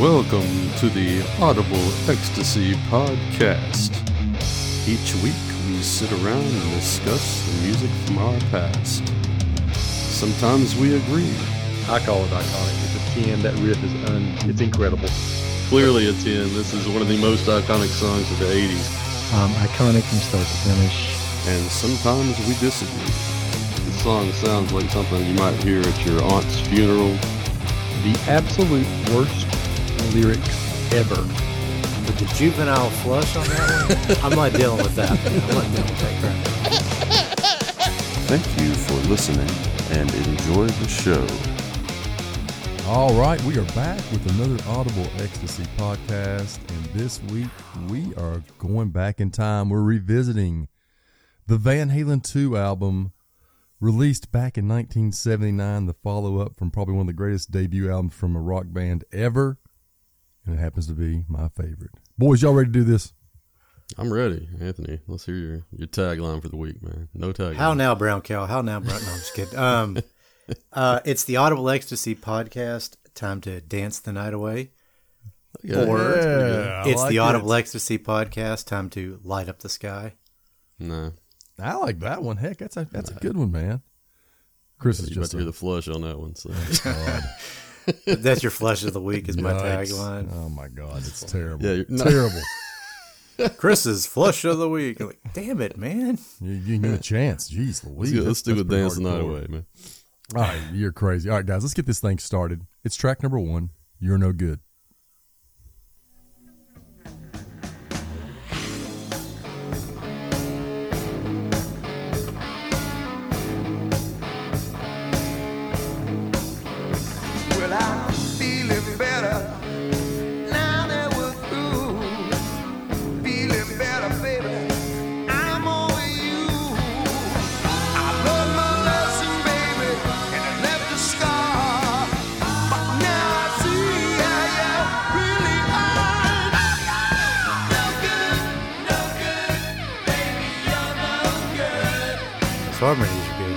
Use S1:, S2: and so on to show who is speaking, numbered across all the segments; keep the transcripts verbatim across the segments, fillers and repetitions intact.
S1: Welcome to the Audible Ecstasy Podcast. Each week we sit around and discuss the music from our past. Sometimes we agree.
S2: I call it iconic. It's a ten. That riff is un. It's incredible.
S3: Clearly a ten. This is one of the most iconic songs of the eighties.
S4: Um, iconic from start to finish.
S1: And sometimes we disagree.
S3: This song sounds like something you might hear at your aunt's funeral.
S2: The absolute worst lyric ever.
S5: With the juvenile flush on that one, I'm not dealing with that. I'm not dealing with that crap.
S1: Thank you for listening and enjoy the show.
S6: All right, we are back with another Audible Ecstasy Podcast, and this week we are going back in time. We're revisiting the Van Halen two album, released back in nineteen seventy-nine, the follow-up from probably one of the greatest debut albums from a rock band ever, and it happens to be my favorite. Boys, y'all ready to do this?
S3: I'm ready, Anthony. Let's hear your, your tagline for the week, man. No tagline.
S5: How now, Brown Cow? How now, Brown? No, I'm just kidding. Um, uh, it's the Audible Ecstasy Podcast. Time to dance the night away.
S3: Yeah,
S5: or
S6: yeah,
S5: it's
S6: like
S5: the
S6: it.
S5: Audible Ecstasy Podcast. Time to light up the sky.
S3: No.
S6: I like that one. Heck, that's a that's a good one, man. Chris is
S3: You about
S6: just
S3: to
S6: a,
S3: hear the flush on that one. So.
S6: God.
S5: That's your flush of the week. Is my
S6: Yikes.
S5: tagline.
S6: Oh my God, it's terrible.
S3: Yeah, you're not-
S6: terrible.
S5: Chris's flush of the week. I'm like, damn it, man.
S6: You, you give me a chance. Jeez,
S3: Let's,
S6: Louise.
S3: go, let's stick with
S6: pretty
S3: Dance the Night
S6: hardcore.
S3: Away, man.
S6: All right, you're crazy. All right, guys, let's get this thing started. It's track number one. You're No Good.
S7: Well, I'm feeling better now that we're through. Feeling better, baby. I'm over you. I learned my lesson, baby, and I left a scar. But now I see how you really are. No good, no good, baby, you're no good.
S5: Those harmonies are good.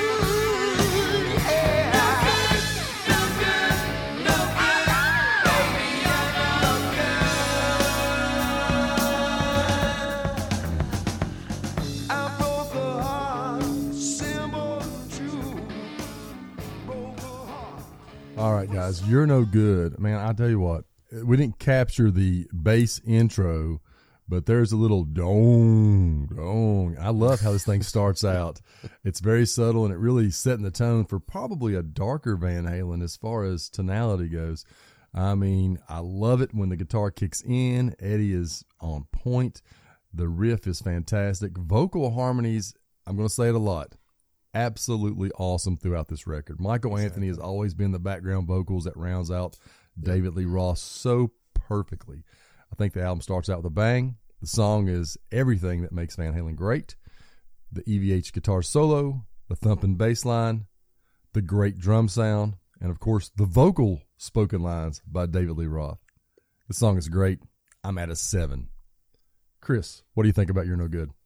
S6: All right, guys, You're No Good. Man, I tell you what, we didn't capture the bass intro, but there's a little dong, dong. I love how this thing starts out. It's very subtle, and it really setting the tone for probably a darker Van Halen as far as tonality goes. I mean, I love it when the guitar kicks in. Eddie is on point. The riff is fantastic. Vocal harmonies, I'm going to say it a lot, absolutely awesome throughout this record. Michael Anthony has always been the background vocals that rounds out David Lee Roth so perfectly. I think the album starts out with a bang. The song is everything that makes Van Halen great. The E V H guitar solo, the thumping bass line, the great drum sound, and of course the vocal spoken lines by David Lee Roth. The song is great. I'm at a seven. Chris, what do you think about You're No Good?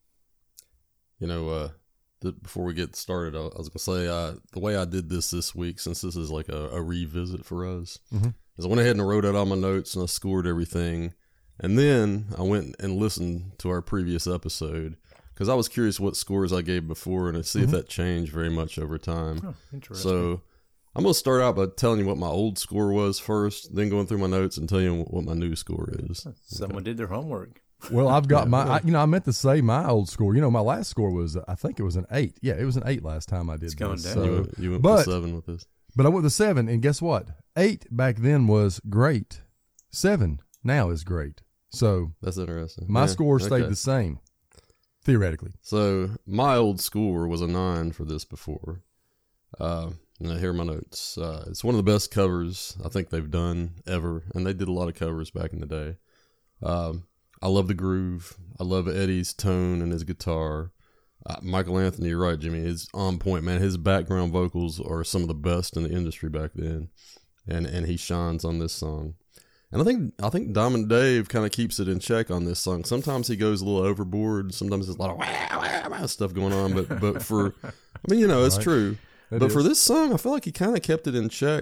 S3: You know, uh, th- before we get started, I, I was going to say uh, the way I did this this week, since this is like a, a revisit for us,
S6: Mhm.
S3: is I went ahead and wrote out all my notes and I scored everything. And then I went and listened to our previous episode because I was curious what scores I gave before and to see if that changed very much over time.
S5: Oh, interesting.
S3: So I'm going to start out by telling you what my old score was first, then going through my notes and tell you what my new score is.
S5: Someone did their homework.
S6: Well, I've got my, I, you know, I meant to say my old score. You know, my last score was, I think it was an eight. Yeah, it was an eight last time I did
S5: It's going
S6: this.
S5: down.
S6: So,
S3: You went, you went
S6: but-
S3: for seven with this.
S6: but I went to seven, and guess what? Eight back then was great. Seven now is great. So
S3: That's interesting.
S6: my
S3: Yeah,
S6: score stayed
S3: okay.
S6: the same, theoretically.
S3: So my old score was a nine for this before. Uh, now here are my notes. Uh, it's one of the best covers I think they've done ever, and they did a lot of covers back in the day. Um, I love the groove. I love Eddie's tone and his guitar. Uh, Michael Anthony, you're right, Jimmy, is on point, man. His background vocals are some of the best in the industry back then, and and he shines on this song. And I think I think Diamond Dave kind of keeps it in check on this song. Sometimes he goes a little overboard. Sometimes there's a lot of wow, wow, wow stuff going on. But but for, I mean, you know, it's
S6: Right.
S3: true.
S6: It
S3: but
S6: is.
S3: for this song, I feel like he kind of kept it in check.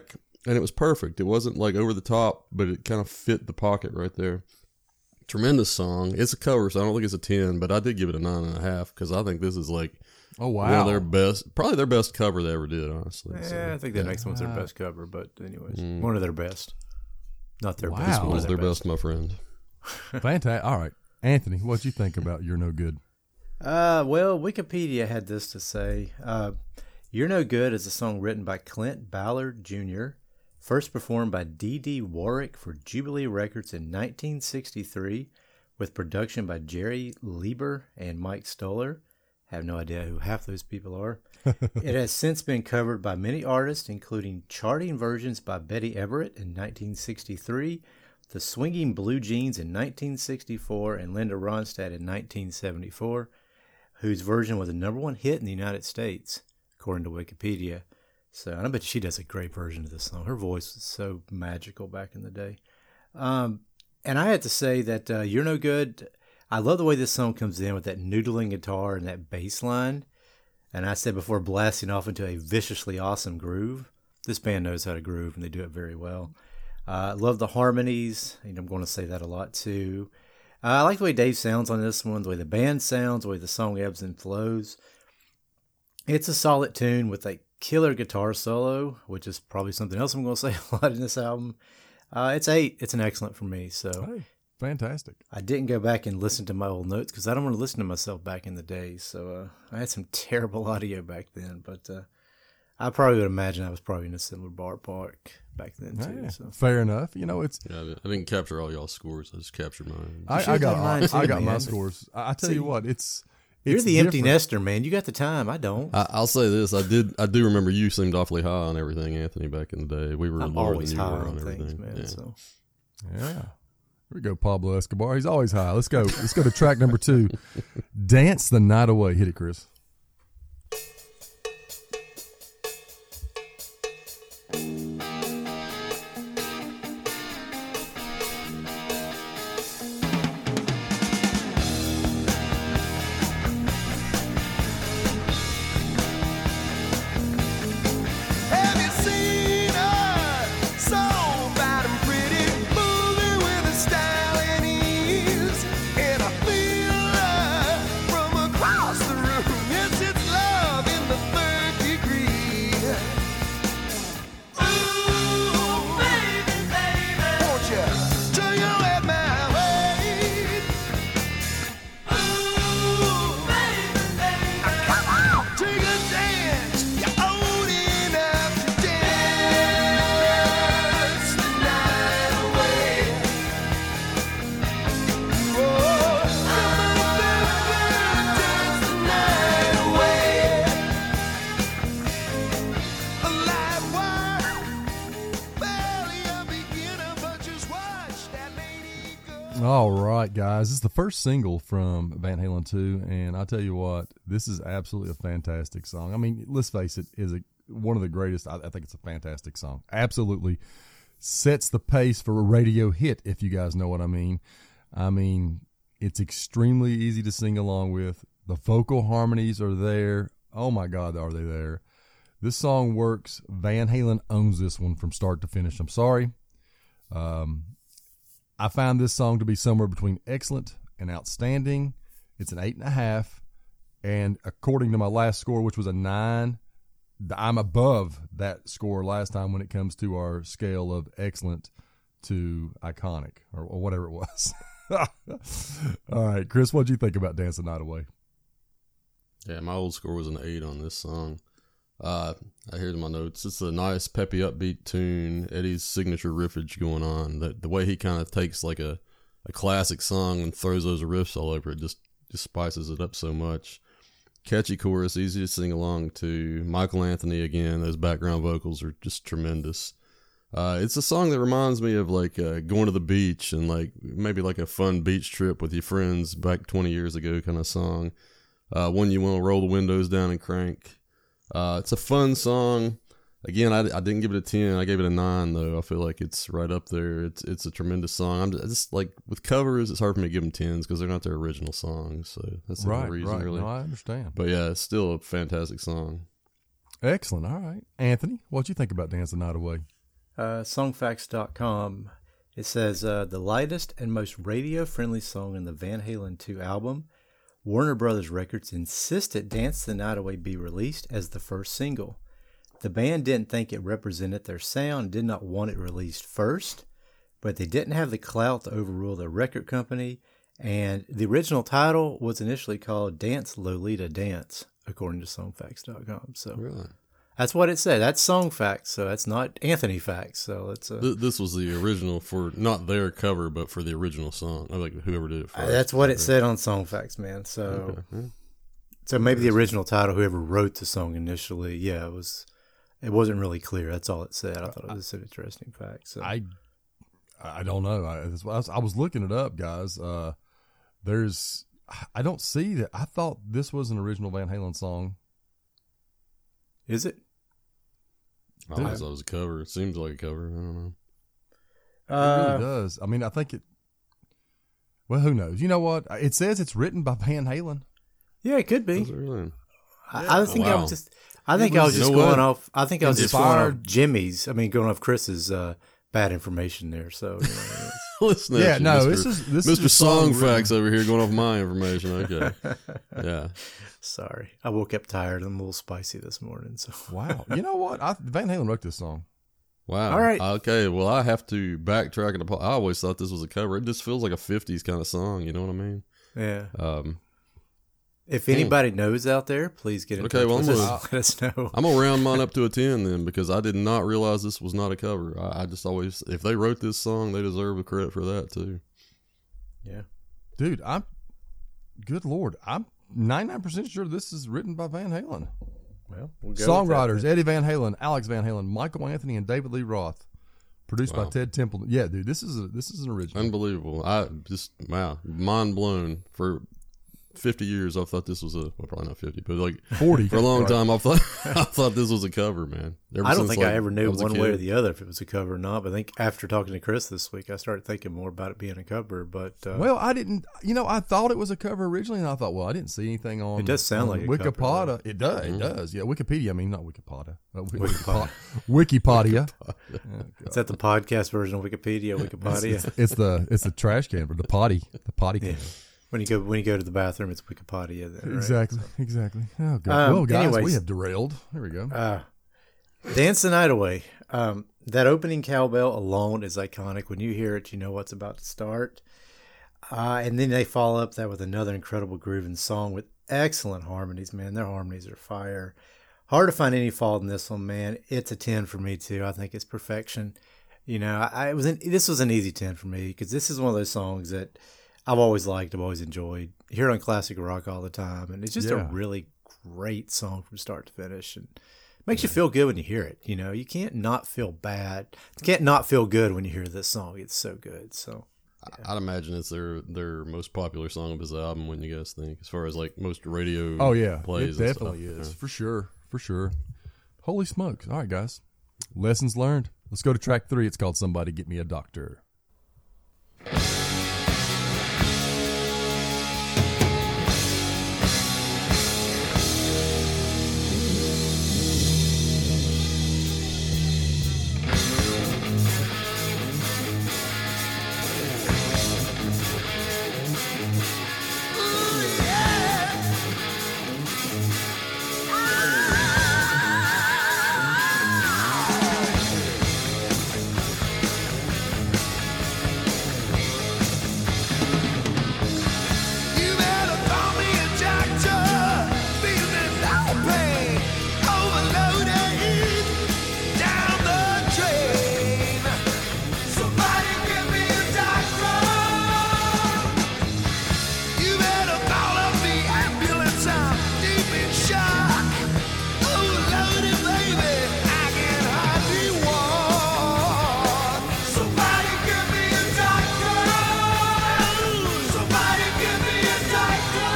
S3: and it was perfect. It wasn't like over the top, but it kind of fit the pocket right there. Tremendous song. It's a cover, so I don't think it's a ten, but I did give it a nine and a half because I think this is like
S6: Oh
S3: one of
S6: wow.
S3: their best, probably their best cover they ever did, honestly.
S5: Yeah,
S3: So,
S5: I think the next one's their best cover, but anyways,
S3: Mm.
S5: one of their best. Not their
S6: Wow.
S5: best.
S3: this
S5: one
S3: was
S5: of
S3: their best, my friend.
S6: Fantastic. All right, Anthony, what'd you think about You're No Good?
S5: Uh, well, Wikipedia had this to say. Uh, You're No Good is a song written by Clint Ballard Junior, first performed by Dee Dee Warwick for Jubilee Records in nineteen sixty-three, with production by Jerry Lieber and Mike Stoller. I have no idea who half those people are. It has since been covered by many artists, including charting versions by Betty Everett in nineteen sixty-three, The Swinging Blue Jeans in nineteen sixty-four, and Linda Ronstadt in nineteen seventy-four, whose version was a number one hit in the United States, according to Wikipedia. So, and I bet she does a great version of this song. Her voice was so magical back in the day. Um, and I had to say that uh, You're No Good, I love the way this song comes in with that noodling guitar and that bass line. And I said before, blasting off into a viciously awesome groove. This band knows how to groove, and they do it very well. I uh, love the harmonies, and I'm going to say that a lot too. Uh, I like the way Dave sounds on this one, the way the band sounds, the way the song ebbs and flows. It's a solid tune with a killer guitar solo, which is probably something else I'm going to say a lot in this album. Uh, it's eight. It's an excellent for me. So
S6: Hey, fantastic.
S5: I didn't go back and listen to my old notes because I don't want to listen to myself back in the day. So uh, I had some terrible audio back then, but uh, I probably would imagine I was probably in a similar ballpark back then too.
S6: Yeah,
S5: So.
S6: fair enough. You know, it's
S3: Yeah, I didn't- I didn't capture all y'all's scores. I just captured mine.
S6: I,
S5: should've
S6: I got
S5: done mine
S6: I,
S5: too,
S6: I got my
S5: man.
S6: scores. I, I tell
S5: See,
S6: you what, it's
S5: You're
S6: it's
S5: the empty
S6: different.
S5: nester, man. You got the time. I don't.
S3: I, I'll say this: I did, I do remember you seemed awfully high on everything, Anthony. Back in the day, we were
S5: I'm
S3: lower
S5: always
S3: than you
S5: high
S3: were
S5: on
S3: on
S5: things,
S3: everything.
S5: man.
S3: Yeah.
S5: So
S6: Yeah. Here we go, Pablo Escobar. He's always high. Let's go. Let's go to track number two. Dance the Night Away. Hit it, Chris.
S7: Have you seen her? So bad and pretty, moving with a style and ease. And I feel her from across the room. Yes, it's love in the third degree. Ooh, baby, baby, won't you turn your head my way? Ooh, baby, baby, come on, take a dance. You're old enough to dance the night away. Oh, come on, baby, dance the night away. A live wire, barely a beginner, but just watch that lady go.
S6: All right, guys. This is the first single from Van Halen two, and I tell you what, this is absolutely a fantastic song. I mean, let's face it, is a, one of the greatest. I, I think it's a fantastic song. Absolutely sets the pace for a radio hit, if you guys know what I mean. I mean, it's extremely easy to sing along with. The vocal harmonies are there. Oh my God, are they there? This song works. Van Halen owns this one from start to finish. I'm sorry. Um, I found this song to be somewhere between excellent and outstanding. It's an eight and a half. And according to my last score, which was a nine, I'm above that score last time when it comes to our scale of excellent to iconic or, or whatever it was. All right, Chris, what'd you think about Dance the Night Away?
S3: Yeah, my old score was an eight on this song. Uh, I hear in my notes, it's a nice, peppy, upbeat tune. Eddie's signature riffage going on. The, the way he kind of takes like a, a classic song and throws those riffs all over it just, just spices it up so much. Catchy chorus, easy to sing along to. Michael Anthony again, those background vocals are just tremendous. Uh, it's a song that reminds me of like uh, going to the beach and like maybe like a fun beach trip with your friends back twenty years ago kind of song. Uh, one you want to roll the windows down and crank. Uh, it's a fun song. Again, I, I didn't give it a ten. I gave it a nine, though. I feel like it's right up there. It's it's a tremendous song. I'm just, just like, with covers, it's hard for me to give them tens because they're not their original songs. So that's the
S6: Right,
S3: only reason,
S6: right.
S3: really.
S6: No, I understand.
S3: But yeah, it's still a fantastic song.
S6: Excellent. All right. Anthony, what'd you think about Dance the Night Away?
S5: uh, songfacts dot com. It says, uh, the lightest and most radio-friendly song in the Van Halen two album. Warner Brothers Records insisted Dance the Night Away be released as the first single. The band didn't think it represented their sound, did not want it released first, but they didn't have the clout to overrule the record company, and the original title was initially called Dance Lolita Dance, according to songfacts dot com. So
S3: Really?
S5: that's what it said. That's Songfacts, so that's not Anthony Facts. So it's a,
S3: Th- this was the original for not their cover, but for the original song. I like whoever did it first.
S5: uh, that's what it said on Songfacts, man. So
S3: Okay. Yeah.
S5: so maybe the original title, whoever wrote the song initially, yeah, it was. It wasn't really clear. That's all it said. I thought it was an interesting fact. So.
S6: I I don't know. I, that's why I, was, I was looking it up, guys. Uh, there's I don't see that. I thought this was an original Van Halen song.
S5: Is it?
S3: I always thought it was a cover. It seems like a cover. I don't know.
S6: It
S5: Uh,
S6: really does. I mean, I think it. Well, who knows? You know what? It says it's written by Van Halen.
S5: yeah, it could be.
S3: Was it really?
S5: I, I think I
S3: Wow.
S5: was just. I think I was
S3: You
S5: just
S3: know
S5: going
S3: what?
S5: off. I think I was just going off
S6: Inspired-
S5: Jimmy's. I mean, going off Chris's uh, bad information there. So, you know, it's-
S3: Listen to
S6: Yeah,
S3: you,
S6: no,
S3: Mister
S6: this is- this is
S3: Mister
S6: a song
S3: Song
S6: written-
S3: Facts over here going off my information. Okay, yeah.
S5: sorry, I woke up tired. I'm a little spicy this morning. So,
S6: Wow. You know what? I, Van Halen wrote this song.
S3: Wow.
S5: All right.
S3: Okay. Well, I have to backtrack and apo- I always thought this was a cover. It just feels like a fifties kind of song. You know what I mean?
S5: yeah.
S3: Um,
S5: If anybody knows out there, please get in
S3: Okay,
S5: touch
S3: well,
S5: with
S3: I'm
S5: us.
S3: gonna-
S5: Let us know.
S3: I'm gonna round mine up to a ten then because I did not realize this was not a cover. I, I just always, if they wrote this song, they deserve the credit for that too.
S5: Yeah.
S6: Dude, I'm. Good Lord. I'm ninety-nine percent sure this is written by Van Halen.
S5: Well, we'll go
S6: Songwriters
S5: with that.
S6: Eddie Van Halen, Alex Van Halen, Michael Anthony, and David Lee Roth. Produced by
S3: Wow.
S6: Ted Temple. Yeah, dude, this is a, this is an original.
S3: Unbelievable. I just, wow, mind blown. For fifty years, I thought this was a, well, probably not fifty, but like
S6: forty.
S3: for a long time, I thought, I thought this was a cover, man. Ever
S5: I don't
S3: since,
S5: think
S3: like,
S5: I ever knew
S3: was a
S5: one way or
S3: kid.
S5: the other if it was a cover or not. But I think after talking to Chris this week, I started thinking more about it being a cover. But uh,
S6: Well, I didn't. You know, I thought it was a cover originally, and I thought, well, I didn't see anything on.
S5: It does sound
S6: on
S5: like a cover,
S6: Wikipedia.
S5: though.
S6: It does.
S3: Mm-hmm.
S6: It does. Yeah, Wikipedia. I mean, not Wikipedia. Uh, Wi-
S5: Wikipedia.
S6: Wikipedia.
S5: is that the podcast version of Wikipedia? Wikipedia.
S6: It's the it's the trash can, but the potty, the potty can.
S5: Yeah. When you go when you go to the bathroom, it's Wikipedia. Then, right?
S6: Exactly. Exactly. Oh god.
S5: Um,
S6: well, guys, we
S5: anyways.
S6: have derailed. There we go.
S5: Uh, Dance the Night Away. Um, that opening cowbell alone is iconic. When you hear it, you know what's about to start. Uh, and then they follow up that with another incredible grooving song with excellent harmonies, man. Their harmonies are fire. Hard to find any fault in this one, man. It's a ten for me, too. I think it's perfection. You know, I, I it was an, this was an easy ten for me because this is one of those songs that I've always liked, I've always enjoyed. Hear it on classic rock all the time. And it's just
S6: Yeah.
S5: a really great song from start to finish. And makes you feel good when you hear it. You know, you can't not feel bad. You can't not feel good when you hear this song. It's so good. So
S3: I'd imagine it's their their most popular song of his album. What do you guys think? As far as like most radio
S6: Oh yeah,
S3: plays,
S6: it
S3: and
S6: definitely
S3: stuff.
S6: is
S3: Yeah.
S6: for sure, for sure. Holy smokes! All right, guys, lessons learned. Let's go to track three. It's called "Somebody Get Me a Doctor."
S7: You better call me a doctor. Feeling no pain, overloaded down the drain. Somebody give me a doctor. You better call up the ambulance. I'm deep in shock. Overloaded, baby, I can hardly walk. Somebody give me a doctor. Somebody give me a doctor.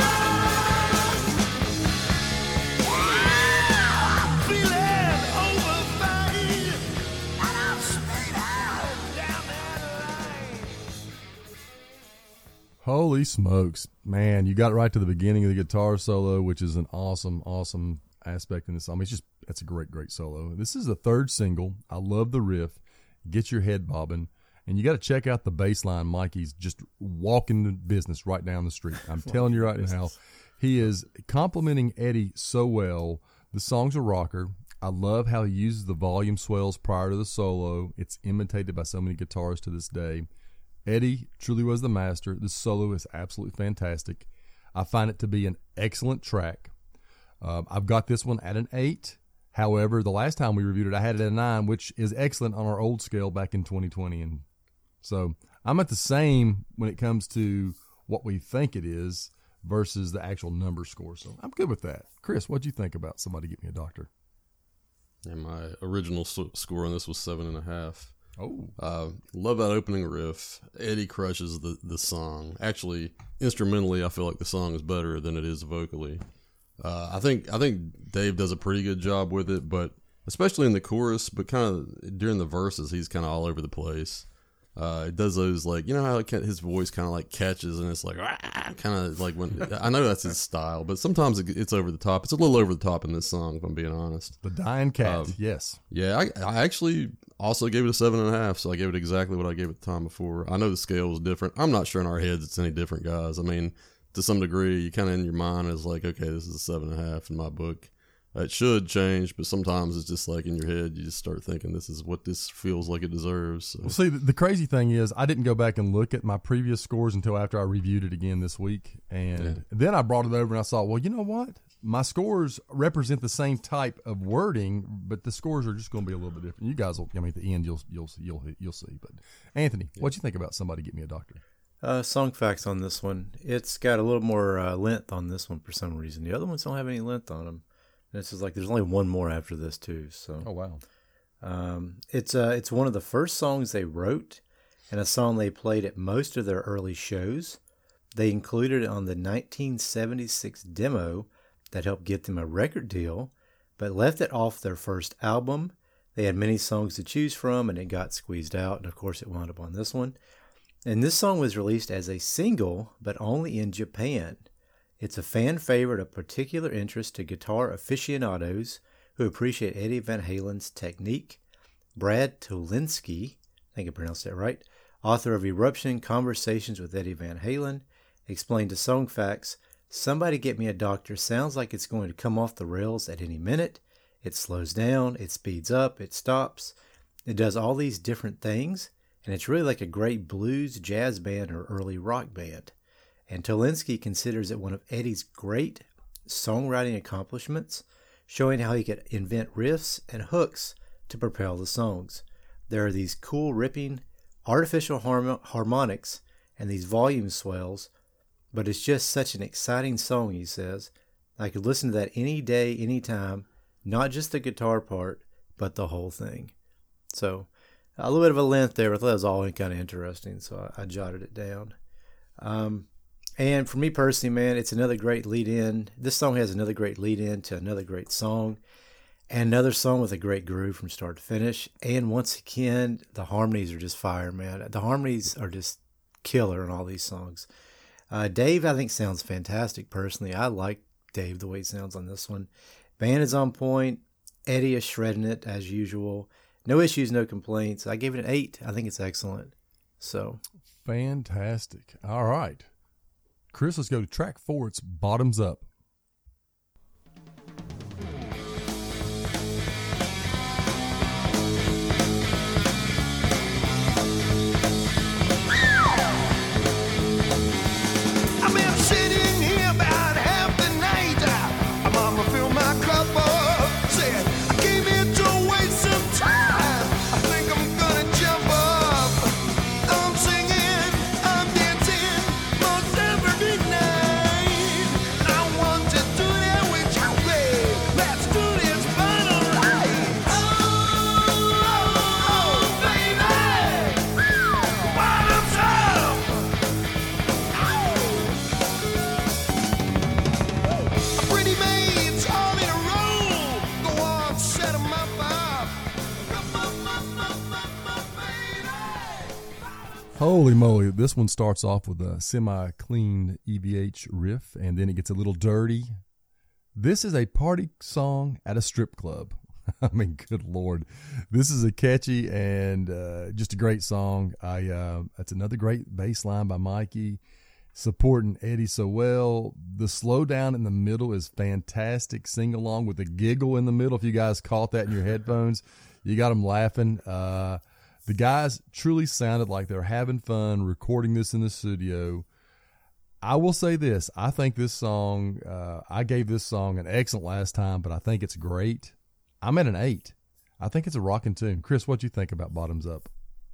S7: I'm feeling overvalued, and I'm straight out down that line.
S6: Holy smokes, man! You got right to the beginning of the guitar solo, which is an awesome, awesome aspect in this song. I mean, it's just that's a great, great solo. This is the third single. I love the riff. get your head bobbing. And you got to check out the bass line. Mikey's just walking the business right down the street. I'm telling you right now, he is complimenting Eddie so well. The song's a rocker. I love how he uses the volume swells prior to the solo. It's imitated by so many guitarists to this day. Eddie truly was the master. The solo is absolutely fantastic. I find it to be an excellent track. Uh, I've got this one at an eight. However, the last time we reviewed it, I had it at a nine, which is excellent on our old scale back in twenty twenty. And so I'm at the same when it comes to what we think it is versus the actual number score. So I'm good with that. Chris, what'd you think about Somebody Get Me a Doctor?
S3: And my original s- score on this was seven and a half.
S6: Oh,
S3: uh, love that opening riff. Eddie crushes the, the song. Actually, instrumentally, I feel like the song is better than it is vocally. Uh, I think I think Dave does a pretty good job with it, but especially in the chorus. But kind of during the verses, he's kind of all over the place. Uh, it does those like you know how his voice kind of like catches and it's like ah, kind of like when I know that's his style, but sometimes it, it's over the top. It's a little over the top in this song, if I'm being honest.
S6: The Dying Cat,
S3: um,
S6: yes.
S3: Yeah, I, I actually also gave it a seven and a half, so I gave it exactly what I gave it the time before. I know the scale was different. I'm not sure in our heads it's any different, guys. I mean, to some degree, you kind of in your mind is like, okay, this is a seven and a half in my book. It should change, but sometimes it's just like in your head, you just start thinking this is what this feels like it deserves. So.
S6: Well, see, the, the crazy thing is I didn't go back and look at my previous scores until after I reviewed it again this week. And
S3: Yeah.
S6: then I brought it over and I thought, well, you know what? My scores represent the same type of wording, but the scores are just going to be a little bit different. You guys will, I mean, at the end, you'll you'll you'll you'll see. But Anthony,
S3: Yeah.
S6: what'd you think about Somebody Get Me a Doctor?
S5: Uh, song facts on this one. It's got a little more uh, length on this one for some reason. The other ones don't have any length on them. And it's just like there's only one more after this too. So
S6: Oh wow!
S5: um, it's uh, it's one of the first songs they wrote, and a song they played at most of their early shows. They included it on the nineteen seventy-six demo that helped get them a record deal, but left it off their first album. They had many songs to choose from, and it got squeezed out. And of course, it wound up on this one. And this song was released as a single, but only in Japan. It's a fan favorite of particular interest to guitar aficionados who appreciate Eddie Van Halen's technique. Brad Tolinski, I think I pronounced that right, author of Eruption, Conversations with Eddie Van Halen, explained to Song Facts, Somebody Get Me a Doctor sounds like it's going to come off the rails at any minute. It slows down, it speeds up, it stops. It does all these different things, and it's really like a great blues, jazz band, or early rock band. And Tolinski considers it one of Eddie's great songwriting accomplishments, showing how he could invent riffs and hooks to propel the songs. There are these cool ripping artificial harm- harmonics and these volume swells, but it's just such an exciting song, he says. I could listen to that any day, any time, not just the guitar part, but the whole thing. So a little bit of a length there, but I thought it was all kind of interesting, so I, I jotted it down. Um, And for me personally, man, it's another great lead-in. This song has another great lead-in to another great song. And another song with a great groove from start to finish. And once again, the harmonies are just fire, man. The harmonies are just killer in all these songs. Uh, Dave, I think, sounds fantastic personally. I like Dave, the way he sounds on this one. Band is on point. Eddie is shredding it as usual. No issues, no complaints. I gave it an eight. I think it's excellent. So
S6: Fantastic. All right. Chris, let's go to track four. It's Bottoms Up.
S7: I've been sitting here about half the night. My mama filled my cup up. Said I came here to waste some time. I think I'm gonna jump up. I'm singing, I'm dancing most every night. I want to do that with you, babe. Let's do this final right. Oh, oh, baby, bottoms up. Pretty maids all in a row. Go on, set 'em up, up. Up, up, up, up, up, up, baby.
S6: Holy moly. This one starts off with a semi-clean E V H riff, and then it gets a little dirty. This is a party song at a strip club. I mean, good Lord. This is a catchy and uh, just a great song. I uh, That's another great bass line by Mikey, supporting Eddie so well. The slowdown in the middle is fantastic. Sing along with the giggle in the middle. If you guys caught that in your headphones, you got them laughing. Uh, the guys truly sounded like they're having fun recording this in the studio. I will say this. I think this song, uh, I gave this song an excellent last time, but I think it's great. I'm at an eight. I think it's a rocking tune. Chris, what do you think about Bottoms Up?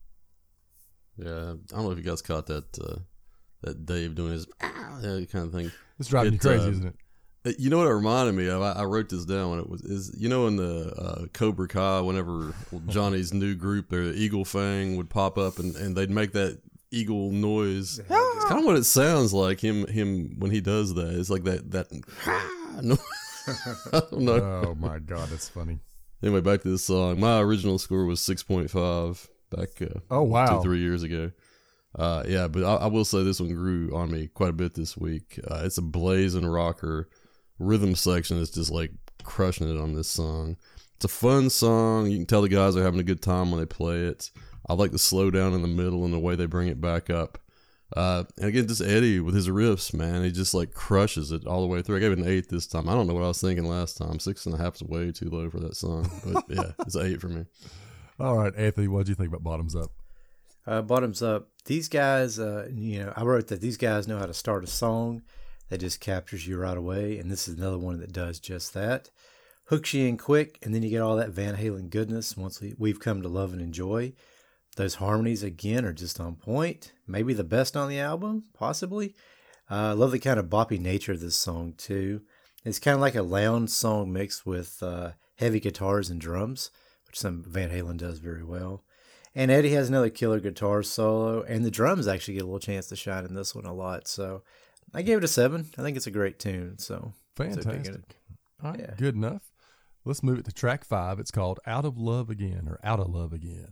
S3: Yeah, I don't know if you guys caught that uh, that Dave doing his ah, kind of thing.
S6: It's driving
S3: It,
S6: you crazy,
S3: uh,
S6: isn't it?
S3: You know what it reminded me of? I, I wrote this down when it was is you know in the uh, Cobra Kai, whenever Johnny's new group, their Eagle Fang would pop up and, and they'd make that eagle noise. It's kind of what it sounds like him him when he does that. It's like that that noise. I don't know.
S6: Oh my God, that's funny.
S3: Anyway, back to this song. My original score was six point five back uh,
S6: Oh wow,
S3: two three years ago. Uh, yeah, but I, I will say this one grew on me quite a bit this week. Uh, it's a blazing rocker. Rhythm section is just like crushing it on this song. It's a fun song. You can tell the guys are having a good time when they play it. I like the slow down in the middle and the way they bring it back up. Uh, and again, just Eddie with his riffs, man, he just like crushes it all the way through. I gave it an eight this time. I don't know what I was thinking last time. Six and a half is way too low for that song, but yeah, it's an eight for me.
S6: All right, Anthony, what do you think about Bottoms Up?
S5: Uh, bottoms up. These guys, uh, you know, I wrote that these guys know how to start a song that just captures you right away, and this is another one that does just that. Hooks you in quick, and then you get all that Van Halen goodness once we, we've come to love and enjoy. Those harmonies, again, are just on point. Maybe the best on the album, possibly. I uh, love the kind of boppy nature of this song, too. It's kind of like a lounge song mixed with uh, heavy guitars and drums, which some Van Halen does very well. And Eddie has another killer guitar solo, and the drums actually get a little chance to shine in this one a lot. So I gave it a seven. I think it's a great tune. So
S6: Fantastic. All right,
S5: yeah.
S6: Good enough. Let's move it to track five. It's called Out of Love Again, or Out of Love Again.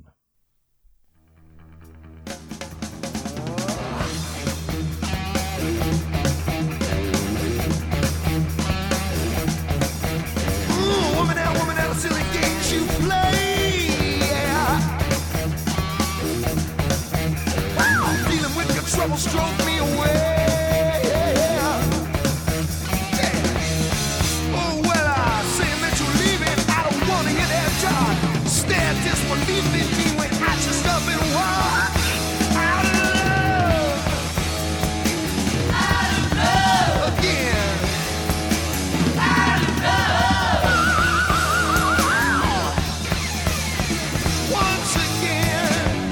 S7: Ooh, woman out, woman out, silly games you play. Yeah. Wow, dealing with your troubles drove me away. Yeah. Oh, well, I saying that you're leaving. I don't want to hear that job. Stand disbelieving me when I just up and walk. Out of love. Out of love. Again. Out of love. Once again.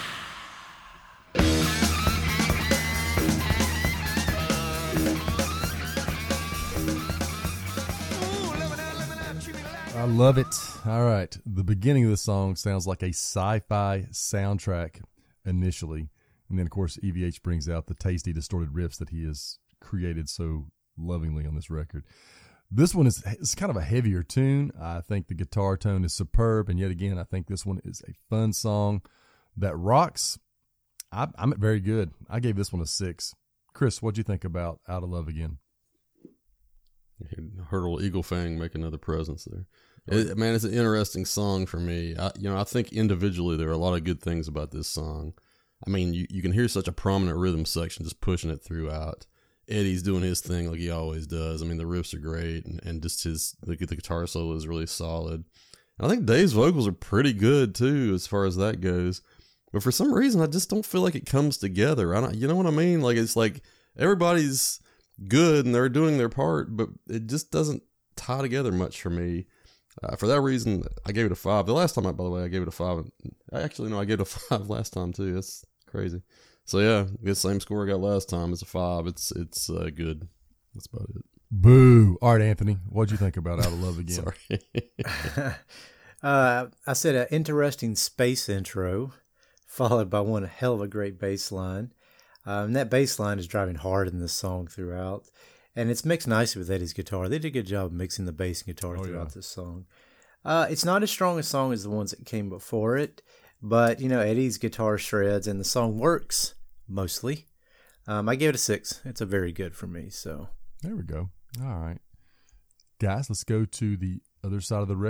S7: Ooh, living out, living out, treat me like
S6: I love it. All right. The beginning of the song sounds like a sci-fi soundtrack initially. And then, of course, E V H brings out the tasty, distorted riffs that he has created so lovingly on this record. This one is it's kind of a heavier tune. I think the guitar tone is superb. And yet again, I think this one is a fun song that rocks. I, I'm at very good. I gave this one a six. Chris, what'd you think about Out of Love Again?
S3: Heard old Eagle Fang make another presence there. It, man, it's an interesting song for me. I, you know, I think individually there are a lot of good things about this song. I mean, you, you can hear such a prominent rhythm section just pushing it throughout. Eddie's doing his thing like he always does. I mean, the riffs are great, and, and just his the, the guitar solo is really solid. And I think Dave's vocals are pretty good too, as far as that goes. But for some reason, I just don't feel like it comes together. I don't, you know what I mean? Like it's like everybody's good and they're doing their part, but it just doesn't tie together much for me. Uh, for that reason, I gave it a five. The last time, I, by the way, I gave it a five. I actually no, I gave it a five last time too. That's crazy. So yeah, the same score I got last time is a five. It's it's uh, good. That's about it.
S6: Boo. All right, Anthony, what'd you think about Out of Love Again?
S3: Sorry.
S5: uh, I said an interesting space intro, followed by one hell of a great bass line. Um, and that bass line is driving hard in this song throughout. And it's mixed nicely with Eddie's guitar. They did a good job of mixing the bass and guitar
S6: Oh,
S5: throughout
S6: yeah.
S5: this song. Uh, it's not as strong a song as the ones that came before it, but, you know, Eddie's guitar shreds and the song works, mostly. Um, I gave it a six. It's a very good for me, so.
S6: There we go. All right. Guys, let's go to the other side of the record.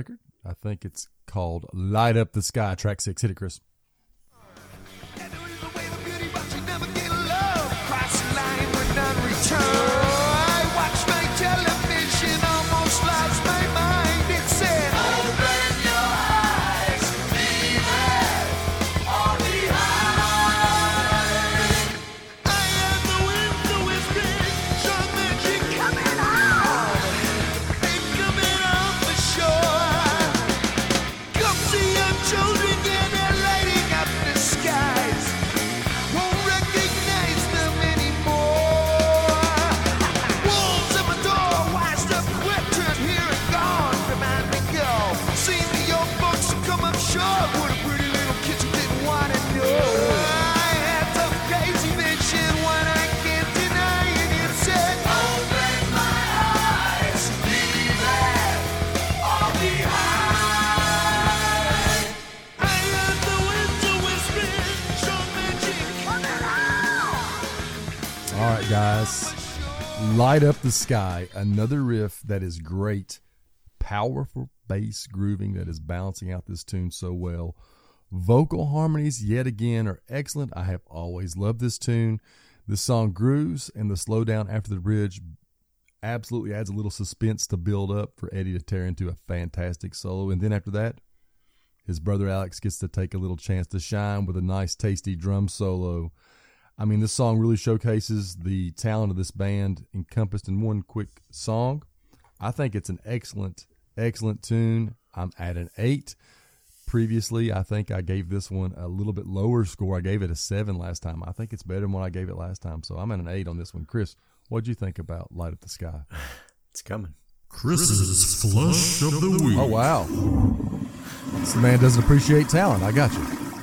S6: I think it's called Light Up the Sky, track six. Hit it, Chris.
S7: And there is a way to beauty, but you never get love. Cross the line with none return. I watch my television, almost lost my mind. It said, open your eyes, leave it all behind. I am the wind, the whispering, some magic coming out. It's coming out for sure. Come see your children, yeah, they're lighting up the skies. Won't recognize them anymore. Wolves at my door, wised up quick, turn here and gone. Remind me, go. See me, your folks to come up short. What a pretty little kid you didn't want to know. I had some crazy vision, one I can't deny, and it said, open my eyes, leave it all behind. I am the winter whispering, some magic coming out.
S6: All right, guys. Light Up the Sky, another riff that is great. Powerful bass grooving that is balancing out this tune so well. Vocal harmonies, yet again, are excellent. I have always loved this tune. The song grooves, and the slowdown after the bridge absolutely adds a little suspense to build up for Eddie to tear into a fantastic solo. And then after that, his brother Alex gets to take a little chance to shine with a nice, tasty drum solo. I mean, this song really showcases the talent of this band encompassed in one quick song. I think it's an excellent, excellent tune. I'm at an eight. Previously, I think I gave this one a little bit lower score. I gave it a seven last time. I think it's better than what I gave it last time. So I'm at an eight on this one. Chris, what'd you think about Light Up the Sky?
S5: It's coming.
S1: Chris's Flush of the Week.
S6: Oh, wow. This man doesn't appreciate talent. I got you.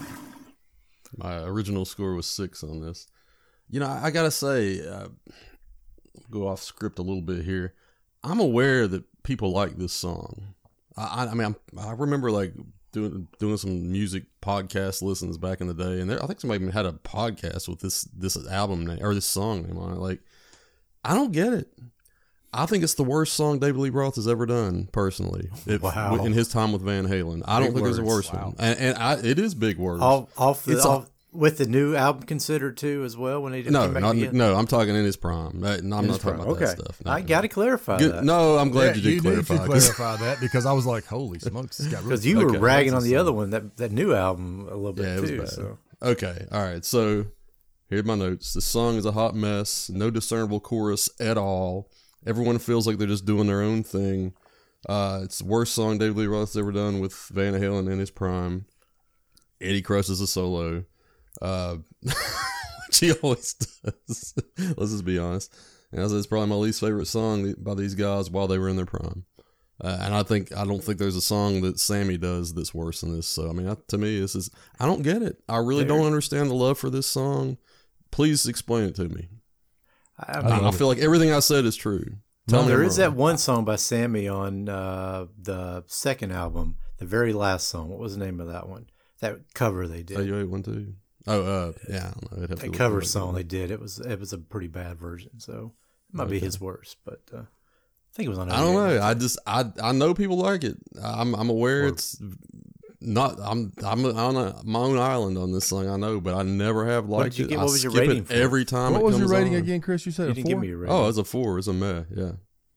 S3: My original score was six on this. You know, I, I gotta say, uh, go off script a little bit here. I'm aware that people like this song. I, I, I mean, I'm, I remember like doing doing some music podcast listens back in the day, and there, I think somebody even had a podcast with this this album name or this song name on it. Like, I don't get it. I think it's the worst song David Lee Roth has ever done, personally. If,
S5: Wow.
S3: In his time with Van Halen, I don't
S5: Big
S3: think there's a
S5: words.
S3: worse
S5: Wow.
S3: one, and, and I, it is big words.
S5: Off, off the,
S3: It's
S5: off,
S3: all-
S5: with the new album considered too as well when he did
S3: No,
S5: come back
S3: not,
S5: again?
S3: no, I'm talking in his prime. I- no, I'm
S5: In
S3: not
S5: his
S3: talking
S5: prime.
S3: about
S5: okay.
S3: that stuff. No,
S5: I
S3: no.
S5: got to clarify
S3: Good-
S5: that.
S3: No, I'm glad
S6: Yeah,
S3: you did
S6: you
S3: clarify.
S6: need to
S3: 'cause-
S6: clarify that because I was like, holy smokes, this got really
S5: Because you
S3: Okay,
S5: were ragging
S6: that's
S5: on the
S6: insane.
S5: other one, that that new album, a little bit
S3: Yeah, it was
S5: too.
S3: bad.
S5: So
S3: Okay, all right. So here's my notes. The song is a hot mess. No discernible chorus at all. Everyone feels like they're just doing their own thing. Uh, it's the worst song David Lee Roth's ever done with Van Halen in his prime. Eddie crushes a solo, uh, which he always does. Let's just be honest. And I said it's probably my least favorite song by these guys while they were in their prime. Uh, and I think I don't think there's a song that Sammy does that's worse than this. So I mean, I, to me, this is I don't get it. I really don't understand the love for this song. Please explain it to me.
S5: I,
S3: I, I feel like everything I said is true. Tell me
S5: there
S3: I'm
S5: is
S3: wrong.
S5: that one song by Sammy on uh, the second album, the very last song. What was the name of that one? That cover they did.
S3: Oh, you ate one too. Oh, uh, yeah. I don't know. I'd have to
S5: That
S3: look
S5: cover
S3: it up.
S5: song they did. It was it was a pretty bad version. So it might be
S3: Okay.
S5: his worst, but uh, I think it was on.
S3: I don't
S5: O eight.
S3: know. I just I I know people like it. I'm I'm aware
S5: Or-
S3: it's not. I'm I'm on a, my own island on this song. I know, but I never have
S5: What
S3: liked
S5: did you
S3: it.
S5: get-
S3: I
S5: what was your
S3: skip
S5: rating
S3: it
S5: for it?
S3: every time.
S6: What
S3: it
S6: was your
S3: comes
S6: rating
S3: on.
S6: again, Chris? You said
S5: You
S6: a
S5: didn't
S6: four?
S5: give me a rating.
S3: Oh, it's a four. It's a meh. Yeah.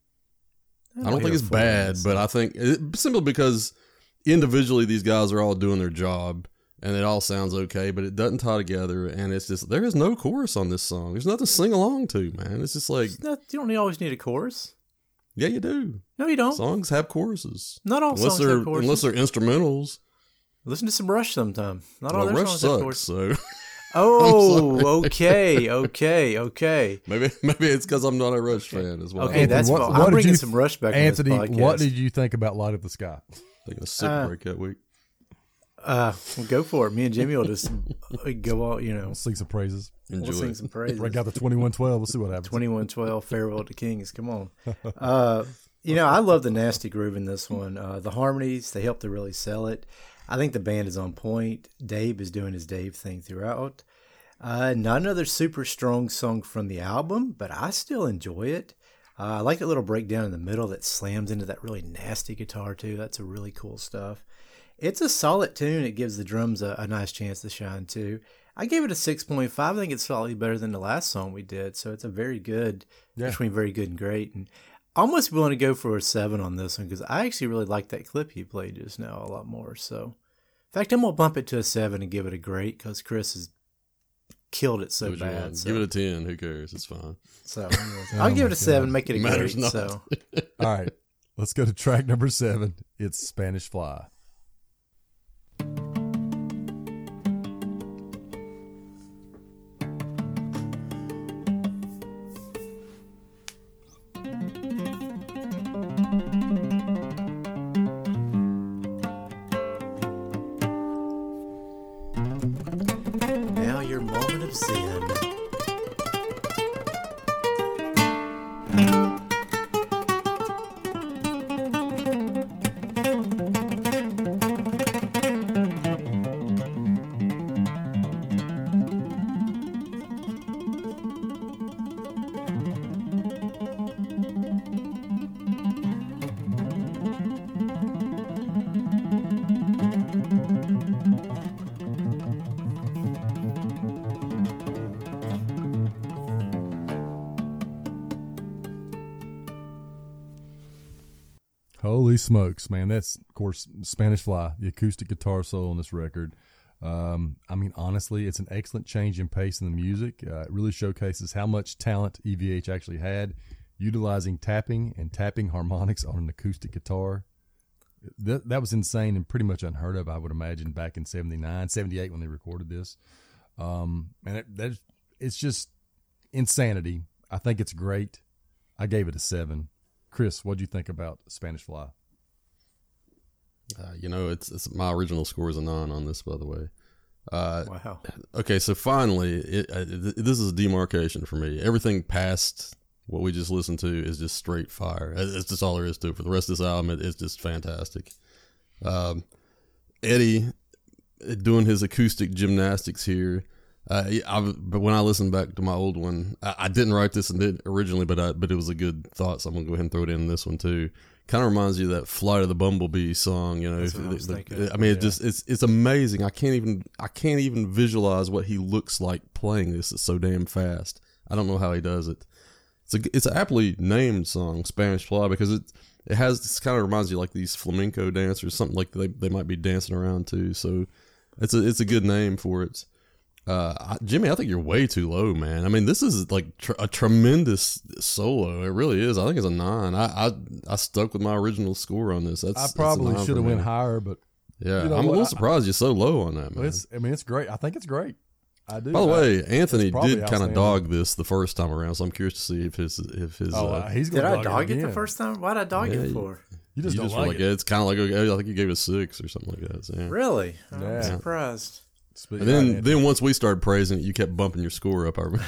S3: I don't
S5: hear
S3: think
S5: a
S3: it's
S5: four on
S3: bad,
S5: this
S3: but
S5: song.
S3: I think it, simply because individually these guys are all doing their job and it all sounds okay, but it doesn't tie together. And it's just there is no chorus on this song. There's nothing to sing along to, man. It's just like
S5: It's not- you don't always need a chorus.
S3: yeah, you do.
S5: No, you don't.
S3: Songs have choruses.
S5: Not all
S3: Unless
S5: songs
S3: they're
S5: have choruses.
S3: unless they're instrumentals.
S5: Listen to some Rush sometime. Not all
S3: Well,
S5: their
S3: Rush
S5: songs have
S3: sucks,
S5: choruses.
S3: so
S5: Oh, okay, okay, okay.
S3: maybe maybe it's because I'm not a Rush fan as well.
S5: Okay, that's
S6: what-
S5: fine.
S6: what
S5: I'm
S6: did
S5: bringing
S6: you-
S5: some Rush back
S6: Anthony,
S5: in this podcast.
S6: what did you think about Light Up the Sky?
S3: taking a sick
S5: Uh,
S3: break that week.
S5: Uh, well, go for it. Me and Jimmy will just go all, you know,
S6: Let's sing some praises.
S3: Enjoy
S5: we'll sing
S3: it.
S5: some praises.
S6: Break out the twenty-one twelve. We'll see what happens.
S5: twenty-one twelve, Farewell to Kings. Come on. Uh, you know, I love the nasty groove in this one. Uh, the harmonies, they help to really sell it. I think the band is on point. Dave is doing his Dave thing throughout. Uh, not another super strong song from the album, but I still enjoy it. Uh, I like that little breakdown in the middle that slams into that really nasty guitar too. That's a really cool stuff. It's a solid tune. It gives the drums a, a nice chance to shine too. I gave it a six point five. I think it's slightly better than the last song we did. So it's a very good,
S6: Yeah.
S5: between very good and great. And almost willing to go for a seven on this one because I actually really like that clip you played just now a lot more. So, in fact, I'm gonna bump it to a seven and give it a great because Chris has killed it so
S3: Do what you
S5: bad.
S3: want.
S5: So,
S3: Give it a ten. Who cares? It's fine.
S5: so anyways, I'll give it a seven, make it a
S3: Matters
S5: great.
S3: not.
S5: So,
S6: All right, let's go to track number seven. It's Spanish Fly.
S5: now your moment of zen.
S6: Holy smokes, man. That's, of course, Spanish Fly, the acoustic guitar solo on this record. Um, I mean, honestly, it's an excellent change in pace in the music. Uh, it really showcases how much talent E V H actually had, utilizing tapping and tapping harmonics on an acoustic guitar. That, that was insane and pretty much unheard of, I would imagine, back in seventy-nine, seventy-eight when they recorded this. Um, and it, that, it's just insanity. I think it's great. I gave it a seven. Chris, what do you think about Spanish Fly?
S3: Uh, you know, it's, it's my original score is a nine on this, by the way. Uh,
S5: Wow.
S3: Okay, so finally, it, uh, th- this is a demarcation for me. Everything past what we just listened to is just straight fire. It- It's just all there is to it. For the rest of this album, it, it's just fantastic. Um, Eddie uh, doing his acoustic gymnastics here. Uh, I, but when I listened back to my old one, I, I didn't write this and did originally, but I, but it was a good thought, so I'm gonna go ahead and throw it in this one too. Kind of reminds you of that "Flight of the Bumblebee" song, you know.
S5: That's what I
S3: the-
S5: was
S3: the-
S5: thinking.
S3: I mean, it
S5: Yeah.
S3: just it's it's amazing. I can't even I can't even visualize what he looks like playing this. It's so damn fast. I don't know how he does it. It's a it's an aptly named song, Spanish Fly, because it it has this kind of reminds you like these flamenco dancers, something like they they might be dancing around too. So it's a it's a good name for it. Uh, I, Jimmy, I think you're way too low, man. I mean, this is like tr- a tremendous solo. It really is. I think it's a nine. I I, I stuck with my original score on this. That's
S6: I
S3: that's a
S6: probably
S3: nine
S6: should have
S3: for me.
S6: went higher, but
S3: Yeah,
S6: you know
S3: I'm a
S6: what?
S3: little
S6: I-
S3: surprised you're so low on that, man.
S6: it's, I mean, it's great. I think it's great. I do.
S3: By the
S6: I-
S3: way, Anthony
S6: it's probably
S3: did kind of
S6: outstanding.
S3: dog this the first time around, so I'm curious to see if his if his.
S6: oh,
S3: uh,
S6: uh, he's
S5: Did
S6: gonna
S5: I dog it the
S6: again.
S5: first time? Why did I dog
S3: Yeah,
S5: it
S3: you-
S5: for?
S6: You just
S3: you
S6: don't
S3: just were
S6: like
S3: like,
S6: it.
S3: yeah, it's kind of like okay, I think you gave it a six or something like that. So, yeah.
S5: Really? I'm
S6: Yeah.
S5: surprised.
S6: But
S3: And
S6: yeah,
S3: then
S6: Anthony.
S3: then once we started praising it, you kept bumping your score up. I remember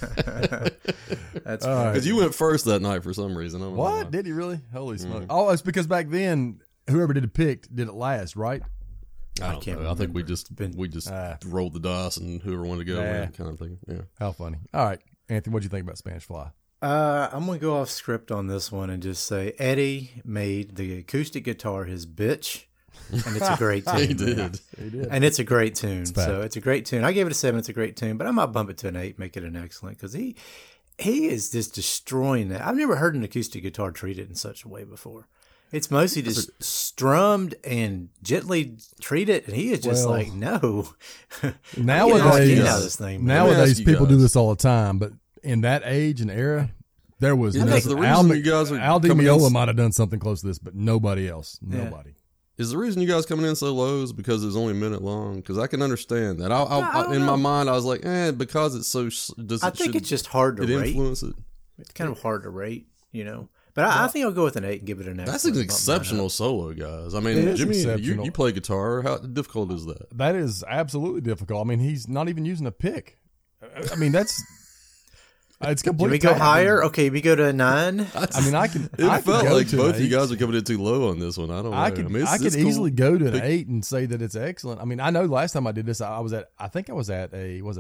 S5: That's
S6: All right.
S3: because you went first that night for some reason. I don't know why.
S6: what did he really? Holy
S3: Mm-hmm.
S6: smoke! Oh, it's because back then whoever did it picked did it last, right?
S3: I, don't
S5: can't
S3: know. I think we
S5: remember.
S3: just
S5: Been-
S3: we just
S6: Ah.
S3: rolled the dice and whoever wanted to go,
S6: Nah.
S3: win, kind of thing. Yeah.
S6: How funny! All right, Anthony, what do you think about Spanish Fly?
S5: Uh, I'm gonna go off script on this one and just say Eddie made the acoustic guitar his bitch, and it's a great tune.
S3: He did.
S6: He did.
S5: And it's a great tune.
S6: fact.
S5: So it's a great tune. I gave it a seven. It's a great tune, but I might bump it to an eight, make it an excellent because he he is just destroying that. I've never heard an acoustic guitar treated in such a way before. It's mostly just strummed and gently treated, and he is just
S6: Well,
S5: like, no.
S6: Nowadays,
S5: Nowadays, out of this thing, man.
S3: Let me
S6: nowadays
S3: ask you
S6: people do
S3: guys.
S6: this all the time, but in that age and era, there was
S3: Yeah,
S6: nothing.
S3: that's the reason
S6: Al,
S3: you guys are
S6: Al Di
S3: coming
S6: Meola
S3: in-
S6: might have done something close to this, but nobody else.
S5: Yeah.
S6: Nobody.
S3: Is the reason you guys coming in so low is because it's only a minute long? Because I can understand that. I, I,
S5: I
S3: I,
S5: don't
S3: in
S5: know.
S3: my mind, I was like, eh, because it's so. s- Does
S5: I
S3: it
S5: think
S3: should
S5: it's just hard to
S3: it
S5: rate.
S3: influence it?
S5: It's kind of hard to rate, you know. But I, I think I'll go with an eight and give it an excellent.
S3: That's an
S5: bump mine
S3: exceptional
S5: up.
S3: solo, guys. I mean,
S6: It is
S3: Jimmy, you,
S6: exceptional.
S3: you play guitar. How difficult is that?
S6: That is absolutely difficult. I mean, he's not even using a pick. I- I mean, that's it's
S5: Can
S6: complete.
S5: we go
S6: tapping.
S5: I okay, we go to a nine.
S6: I mean, I can.
S3: It
S6: I can
S3: felt
S6: go
S3: like
S6: to
S3: both
S6: an
S3: of you
S6: eight.
S3: guys are coming in too low on this one. I don't know.
S6: I could,
S3: I, mean, it's,
S6: I could
S3: it's cool.
S6: easily go to an
S3: Pick-
S6: eight and say that it's excellent. I mean, I know last time I did this, I was at, I think I was at a, was it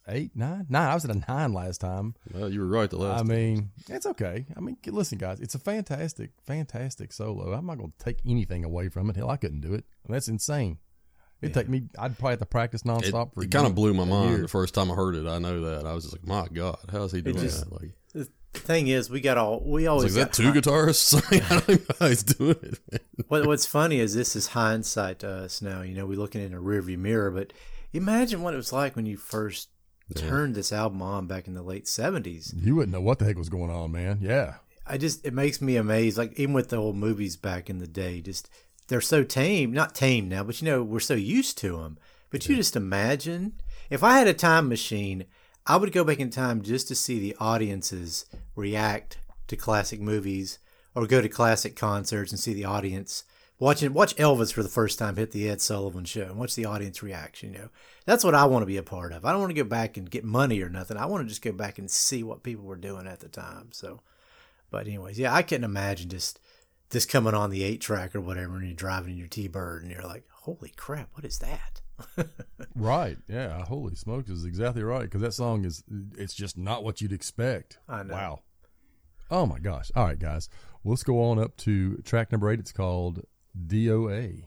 S6: eight, nine, nine. I was at a nine last time.
S3: Well, you were right the last
S6: I
S3: time.
S6: mean, it's okay. I mean, listen, guys, it's a fantastic, fantastic solo. I'm not going to take anything away from it. Hell, I couldn't do it. That's insane. It'd
S5: Yeah.
S6: take me, I'd probably have to practice
S3: It,
S6: nonstop for a
S3: it kind of
S6: year-
S3: blew my
S6: a
S3: mind
S6: year.
S3: the first time I heard it. I know that. I was just like, my God, how's he doing
S5: just-
S3: that? Like,
S5: The thing is, we got all we
S3: I was
S5: always
S3: like, is that
S5: got
S3: two guitarists? I don't even know how he's doing it, man.
S5: What, what's funny is this is hindsight to us now. You know, we're looking in a rearview mirror, but imagine what it was like when you first
S3: Yeah.
S5: turned this album on back in the late seventies.
S6: You wouldn't know what the heck was going on, man. Yeah.
S5: I just, it makes me amazed. Like, even with the old movies back in the day, just, they're so tame, not tame now, but you know, we're so used to them. But you just imagine, if I had a time machine, I would go back in time just to see the audiences react to classic movies, or go to classic concerts and see the audience watching watch Elvis for the first time hit the Ed Sullivan Show and watch the audience reaction. You know, that's what I want to be a part of. I don't want to go back and get money or nothing. I want to just go back and see what people were doing at the time. So, but anyways, yeah, I couldn't imagine just this coming on the eight track or whatever, and you're driving in your T-Bird and you're like, "Holy crap, what is that?"
S6: Right. Yeah. Holy smokes is exactly right. Because that song is, it's just not what you'd expect.
S5: I know.
S6: Wow. Oh my gosh. All right, guys. Well, let's go on up to track number eight. It's called D O A.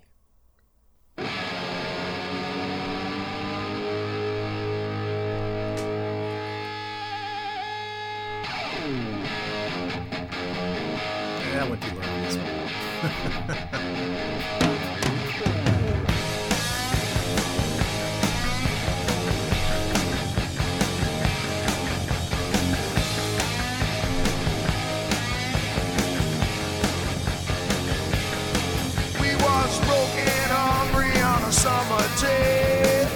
S5: Yeah, I went too low on this one.
S7: We was broken hungry on a summer day.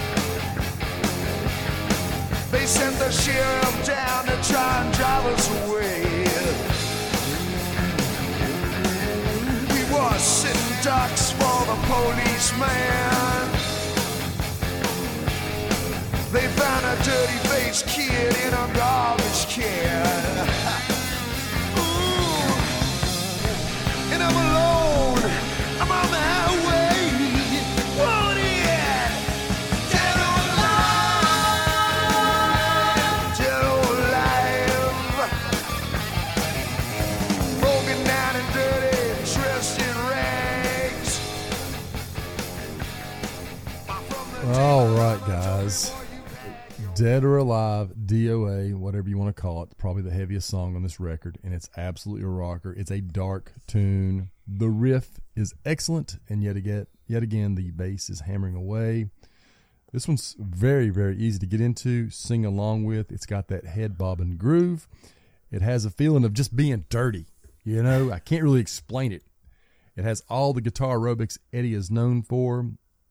S7: They sent the sheriff down to try and drive us away. We was sitting ducks for the policeman. They found a dirty-faced kid in a garbage can. Ooh. And I'm alone. I'm on the highway. Whoa, yeah. Dead or alive. Dead or alive. Broken down and dirty, dressed in rags. I'm from the
S6: All right, guys. Dead or Alive, D O A, whatever you want to call it, probably the heaviest song on this record, and it's absolutely a rocker. It's a dark tune. The riff is excellent, and yet again, yet again, the bass is hammering away. This one's very, very easy to get into, sing along with. It's got that head bobbing groove. It has a feeling of just being dirty. You know, I can't really explain it. It has all the guitar aerobics Eddie is known for.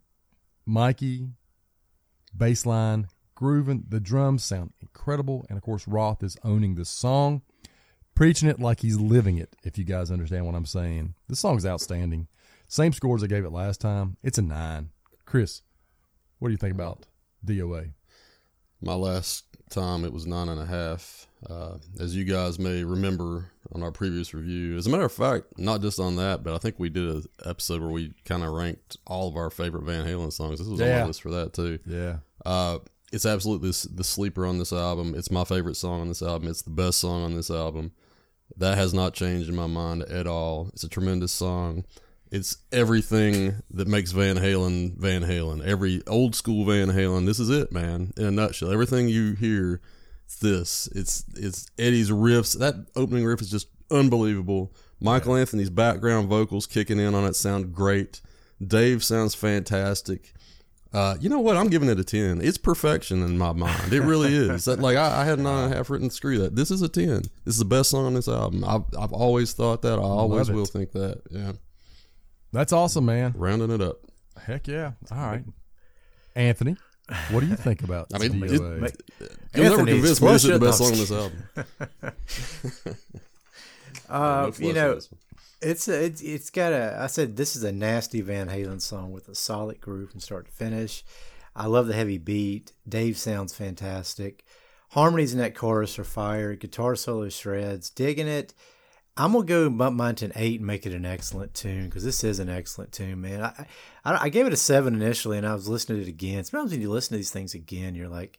S6: Mikey, bass line, grooving. The drums sound incredible. And, of course, Roth is owning this song, preaching it like he's living it, if you guys understand what I'm saying. This song's outstanding. Same scores I gave it last time. It's a nine. Chris, what do you think about D O A?
S3: My last time it was nine and a half. Uh, as you guys may remember on our previous review, as a matter of fact, not just on that, but I think we did an episode where we kind of ranked all of our favorite Van Halen songs. This was on
S6: Yeah.
S3: my list for that too.
S6: Yeah.
S3: Uh, it's absolutely the, the sleeper on this album. It's my favorite song on this album. It's the best song on this album. That has not changed in my mind at all. It's a tremendous song. It's everything that makes Van Halen Van Halen. Every old school Van Halen. This is it, man. In a nutshell, everything you hear, it's this. It's it's Eddie's riffs. That opening riff is just unbelievable. Michael yeah. Anthony's background vocals kicking in on it sound great. Dave sounds fantastic. Uh, you know what? I'm giving it a ten. It's perfection in my mind. It really is. That, like I, I had nine and a half written. Screw that. This is a ten. This is the best song on this album. I've I've always thought that. I always
S6: Love it.
S3: will think that. Yeah.
S6: That's awesome, man.
S3: Rounding it up.
S6: Heck yeah. All right. Anthony, what do you think about
S3: I mean,
S6: D O A?
S3: it, you'll never
S5: Anthony's
S3: convince me this is the
S5: flush
S3: best
S5: it.
S3: song on this album.
S5: Uh,
S3: No flush
S5: you
S3: on
S5: know,
S3: this one.
S5: it's a, it's it's got a. I said this is a nasty Van Halen song with a solid groove from start to finish. I love the heavy beat. Dave sounds fantastic. Harmonies in that chorus are fire. Guitar solo shreds. Digging it. I'm gonna go bump mine to an eight and make it an excellent tune because this is an excellent tune, man. I, I I gave it a seven initially, and I was listening to it again. Sometimes when you listen to these things again, you're like,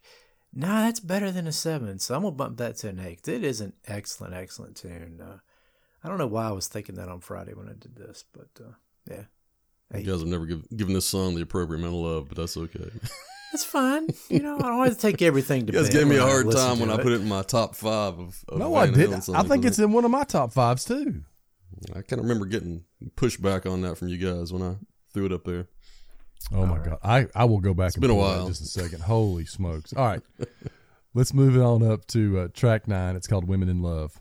S5: No, that's better than a seven, so I'm gonna bump that to an eight. It is an excellent, excellent tune. Uh, I don't know why I was thinking that on Friday when I did this, but uh, yeah.
S3: You guys have never give, given this song the appropriate amount of love, but that's okay.
S5: That's fine. You know, I don't have to take everything to
S3: You guys
S5: bed
S3: gave me a
S5: when I
S3: hard
S5: listen
S3: time
S5: to
S3: when I
S5: it.
S3: put it in my top five of, of
S6: No,
S3: Van
S6: I
S3: Halen
S6: didn't.
S3: songs,
S6: I think it's
S3: wasn't
S6: in one of my top fives too.
S3: it? I can't remember getting pushback on that from you guys when I threw it up there.
S6: Oh my God. I, I will go back
S3: It's
S6: and
S3: been a
S6: pull that in
S3: while.
S6: just a second. Holy smokes. All right. Let's move it on up to uh, track nine. It's called Women in Love.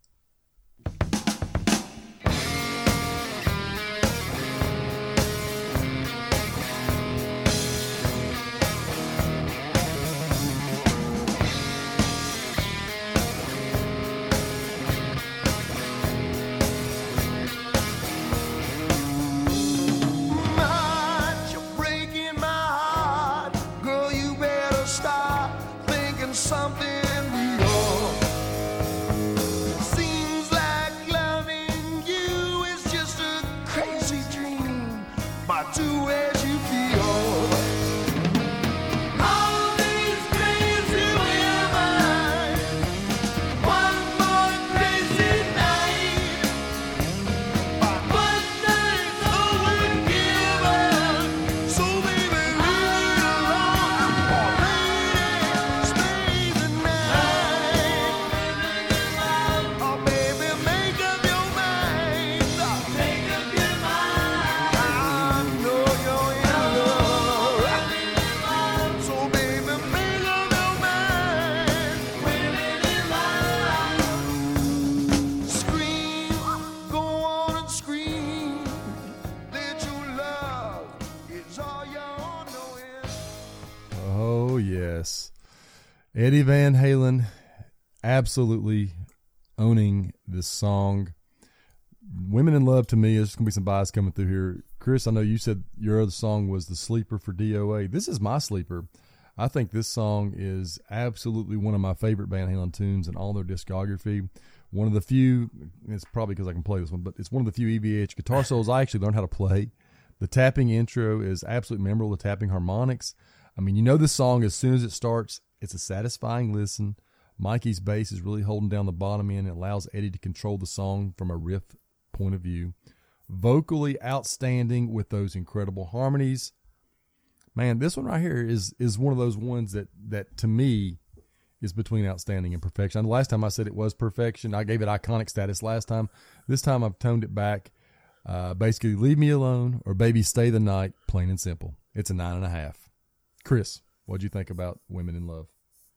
S7: Mind, you're breaking my heart. Girl, you better stop thinking something real. Seems like loving you is just a crazy dream, but do as you feel. All these crazy women, one more crazy night. But there's always given, so baby, leave it alone. Or lady, stay the night. Oh, baby, make up your mind. Make up your mind. I know you're in love. So baby, make up your mind. Women in love. Scream, go on and scream that your love is all you're knowing.
S6: Oh, yes. Eddie Van Halen absolutely owning this song. Women in Love, to me, there's going to be some bias coming through here. Chris, I know you said your other song was the sleeper for D O A. This is my sleeper. I think this song is absolutely one of my favorite Van Halen tunes in all their discography. One of the few, it's probably because I can play this one, but it's one of the few E V H guitar solos I actually learned how to play. The tapping intro is absolutely memorable, the tapping harmonics. I mean, you know this song as soon as it starts, it's a satisfying listen. Mikey's bass is really holding down the bottom end. It allows Eddie to control the song from a riff point of view. Vocally outstanding with those incredible harmonies. Man, this one right here is is one of those ones that, that to me is between outstanding and perfection. The last time I said it was perfection, I gave it iconic status last time. This time I've toned it back. Uh, basically, Leave Me Alone or Baby Stay the Night, plain and simple. It's a nine and a half. Chris, what'd you think about Women in Love?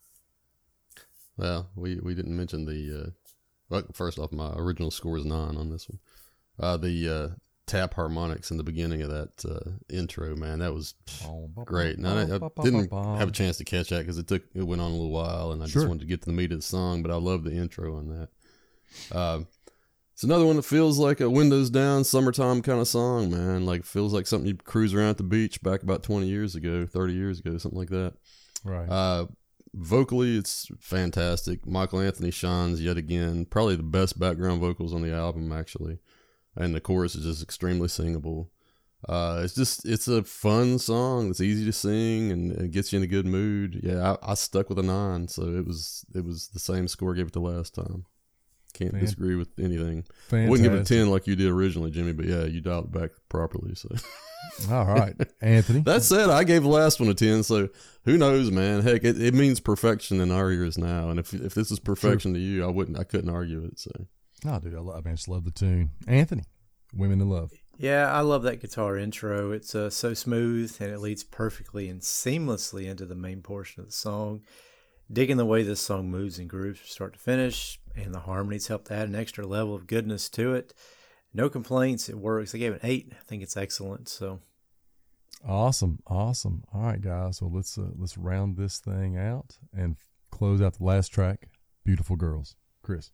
S3: Well, we, we didn't mention the, uh, well, first off, my original score is nine on this one. Uh, the uh, tap harmonics in the beginning of that uh, intro, man, that was great. And I, I didn't have a chance to catch that because it took it went on a little while, and I
S6: Sure.
S3: just wanted to get to the meat of the song. But I love the intro on that. Uh, it's another one that feels like a windows down summertime kind of song, man. Like feels like something you'd cruise around at the beach back about twenty years ago, thirty years ago, something like that.
S6: Right.
S3: Uh, vocally, it's fantastic. Michael Anthony shines yet again. Probably the best background vocals on the album, actually. And the chorus is just extremely singable. Uh, it's just, it's a fun song. It's easy to sing and it gets you in a good mood. Yeah, I, I stuck with a nine, so it was it was the same score I gave it the last time. Can't
S6: Fan-
S3: disagree with anything.
S6: Fantastic.
S3: I wouldn't give it a ten like you did originally, Jimmy, but yeah, you dialed it back properly. So
S6: All right. Anthony?
S3: that said, I gave the last one a ten, so who knows, man? Heck, it, it means perfection in our ears now, and if if this is perfection to you, I wouldn't, I couldn't argue it. So
S6: No, dude, I, love, I, mean, I just love the tune. Anthony, Women in Love.
S5: Yeah, I love that guitar intro. It's uh, so smooth and it leads perfectly and seamlessly into the main portion of the song. Digging the way this song moves and grooves from start to finish, and the harmonies help add an extra level of goodness to it. No complaints. It works. I gave it an eight. I think it's excellent. So
S6: Awesome, awesome. All right, guys. So let's uh, let's round this thing out and close out the last track, "Beautiful Girls." Chris.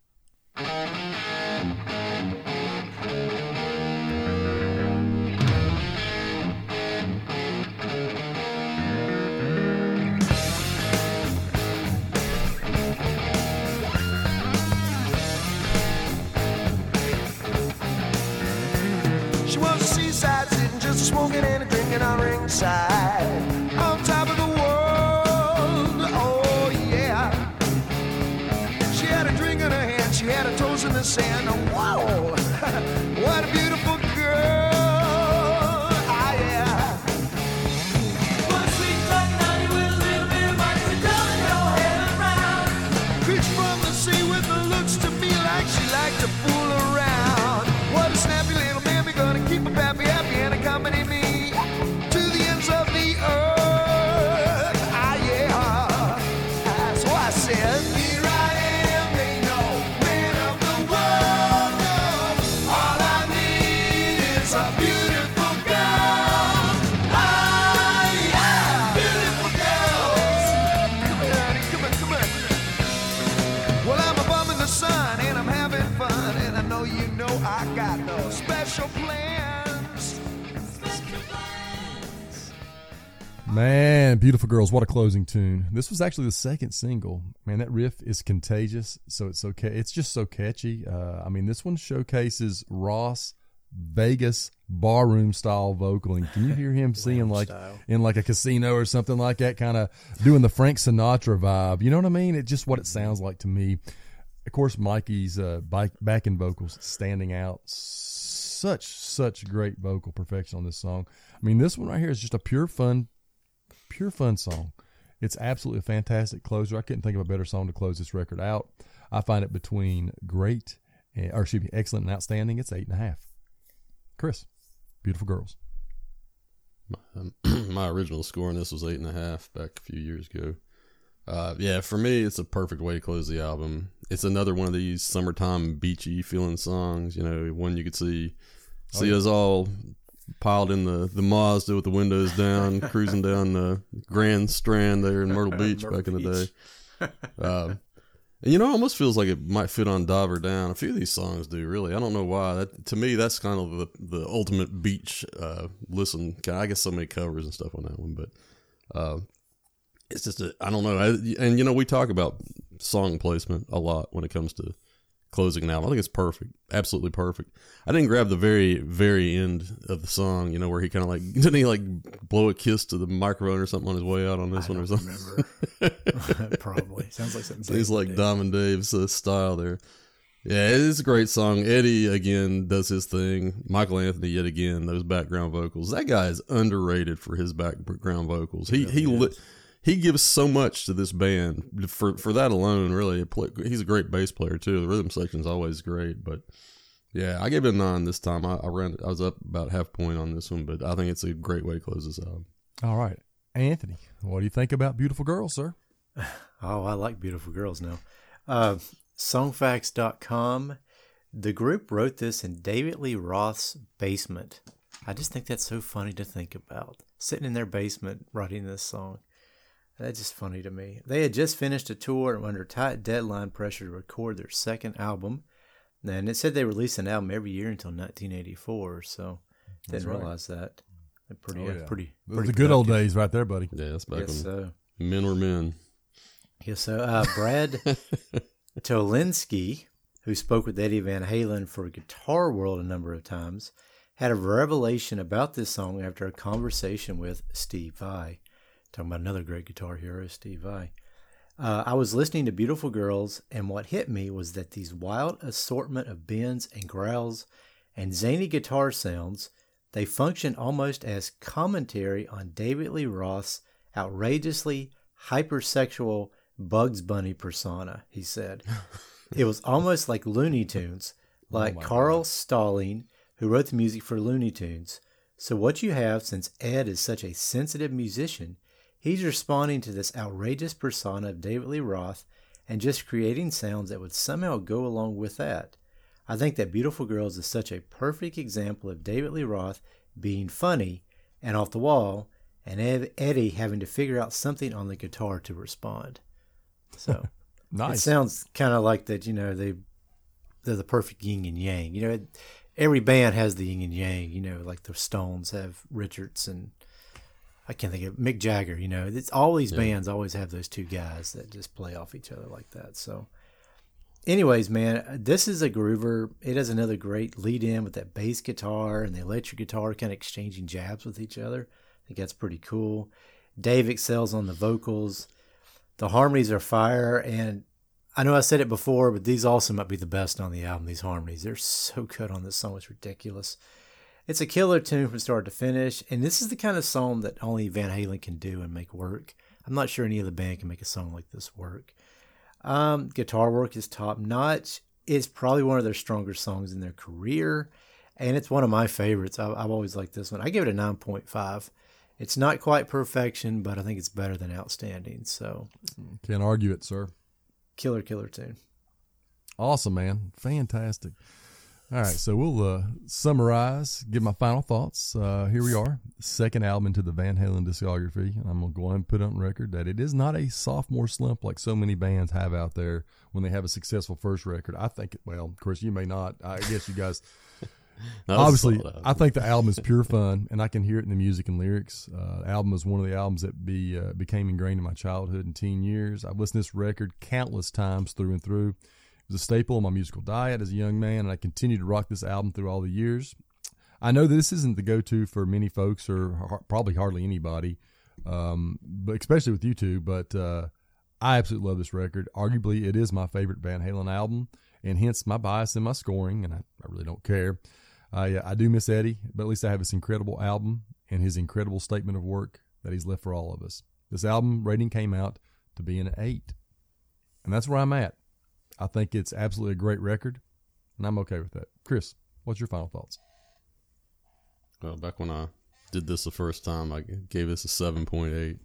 S7: She was a seaside sitting, just smoking and a drinking on ringside, on top of the world. Oh she had her toes in the sand. Whoa, what a beautiful girl. Ah, yeah. One sweet talking honey with a little bit of money, we're telling your head around. Creature from the sea with the looks to me like she liked to fool around. What a snappy little mammy, gonna keep her pappy happy and accompany me to the ends of the earth. Ah, yeah. Ah, so I said, here I am, they know, man of the world, no. All I need is a beautiful girl. Ah, yeah, beautiful girls. Come on, honey, come on, come on. Well, I'm a bum in the sun and I'm having fun, and I know you know I got no special plans. Special plans.
S6: Man, Beautiful Girls, what a closing tune. This was actually the second single. Man, that riff is contagious, so it's okay. It's just so catchy. Uh, I mean, this one showcases Ross Vegas barroom style vocaling. Can you hear him singing like
S5: style.
S6: in like a casino or something like that, kind of doing the Frank Sinatra vibe? You know what I mean? It's just what it sounds like to me. Of course, Mikey's uh, back, backing vocals standing out. Such, such great vocal perfection on this song. I mean, this one right here is just a pure fun, pure fun song. It's absolutely a fantastic closer. I couldn't think of a better song to close this record out. I find it between great, and, or excuse me, excellent and outstanding. It's eight and a half. Chris, Beautiful Girls.
S3: Um, my original score on this was eight and a half back a few years ago. Uh, yeah, for me, it's a perfect way to close the album. It's another one of these summertime beachy feeling songs. You know, one you could see see us all piled in the, the Mazda with the windows down, cruising down the Grand Strand there in Myrtle Beach
S5: Myrtle
S3: back in the
S5: Beach.
S3: day. Uh, and you know, it almost feels like it might fit on Diver Down. A few of these songs do, really. I don't know why. That to me, that's kind of the, the ultimate beach uh, listen. I guess so many covers and stuff on that one, but uh, it's just a, I don't know. I, and you know, we talk about song placement a lot when it comes to closing an album. I think it's perfect, absolutely perfect. I didn't grab the very, very end of the song, you know, where he kind of like didn't he like blow a kiss to the microphone or something on his way out on this
S5: I
S3: one or
S5: don't
S3: something.
S5: remember. Probably sounds like something.
S3: He's
S5: Dave
S3: like
S5: would do.
S3: Diamond Dave's uh, style there. Yeah, it is a great song. Eddie again does his thing. Michael Anthony yet again, those background vocals. That guy is underrated for his background vocals. He he
S5: really
S3: li-
S5: is.
S3: he gives so much to this band for for that alone. Really, it play, he's a great bass player too. The rhythm section's always great. But yeah, I gave it a nine this time. I, I ran. I was up about half point on this one, but I think it's a great way to close this album.
S6: All right. Anthony, what do you think about Beautiful Girls, sir?
S5: Oh, I like Beautiful Girls now. Uh, Songfacts dot com. The group wrote this in David Lee Roth's basement. I just think that's so funny to think about. Sitting in their basement writing this song. That's just funny to me. They had just finished a tour and were under tight deadline pressure to record their second album. And it said they released an album every year until nineteen eighty-four, so
S6: That's
S5: didn't
S6: right.
S5: realize that. They're pretty,
S6: Oh,
S5: uh,
S6: yeah.
S5: pretty,
S6: Those are
S5: pretty
S6: the good old
S5: productive.
S6: days right there, buddy.
S3: Yeah, that's back
S5: Yes,
S3: when
S5: so.
S3: men were men.
S5: Yes, so uh, Brad Tolinski, who spoke with Eddie Van Halen for Guitar World a number of times, had a revelation about this song after a conversation with Steve Vai. Talking about another great guitar hero, Steve Vai. Uh, I was listening to Beautiful Girls, and what hit me was that these wild assortment of bends and growls and zany guitar sounds, they function almost as commentary on David Lee Roth's outrageously hypersexual Bugs Bunny persona, he said. It was almost like Looney Tunes, like
S6: my
S5: Carl Stalling, who wrote the music for Looney Tunes. So what you have, since Ed is such a sensitive musician, he's responding to this outrageous persona of David Lee Roth and just creating sounds that would somehow go along with that. I think that Beautiful Girls is such a perfect example of David Lee Roth being funny and off the wall, and Ed, Eddie having to figure out something on the guitar to respond. So
S6: Nice.
S5: it sounds kind of like that, you know, they, they're the perfect yin and yang. You know, every band has the yin and yang, you know, like the Stones have Richards and I can't think of Mick Jagger, you know. It's all these
S3: Yeah.
S5: bands always have those two guys that just play off each other like that. So anyways, man, this is a groover. It has another great lead in with that bass guitar and the electric guitar kind of exchanging jabs with each other. I think that's pretty cool. Dave excels on the vocals. The harmonies are fire, and I know I said it before, but these also might be the best on the album, these harmonies. They're so good on this song. It's ridiculous. It's a killer tune from start to finish, and this is the kind of song that only Van Halen can do and make work. I'm not sure any other band can make a song like this work. Um, guitar work is top notch. It's probably one of their stronger songs in their career, and it's one of my favorites. I, I've always liked this one. I give it a nine point five. It's not quite perfection, but I think it's better than outstanding. So,
S6: Can't argue it, sir.
S5: killer, killer tune.
S6: Awesome, man. Fantastic. All right, so we'll uh, summarize, give my final thoughts. Uh, here we are, second album into the Van Halen discography. I'm going to go ahead and put on record that it is not a sophomore slump like so many bands have out there when they have a successful first record. I think, well, of course, you may not. I guess you guys, obviously, I think the album is pure fun, and I can hear it in the music and lyrics. Uh, the album is one of the albums that be uh, became ingrained in my childhood and teen years. I've listened to this record countless times through and through. It was a staple of my musical diet as a young man, and I continue to rock this album through all the years. I know that this isn't the go-to for many folks, or har- probably hardly anybody, um, but especially with you two, but uh, I absolutely love this record. Arguably, it is my favorite Van Halen album, and hence my bias in my scoring, and I, I really don't care. I, I do miss Eddie, but at least I have this incredible album and his incredible statement of work that he's left for all of us. This album rating came out to be an eight, and that's where I'm at. I think it's absolutely a great record, and I'm okay with that. Chris, what's your final thoughts?
S3: Well, back when I did this the first time, I gave this a seven point eight.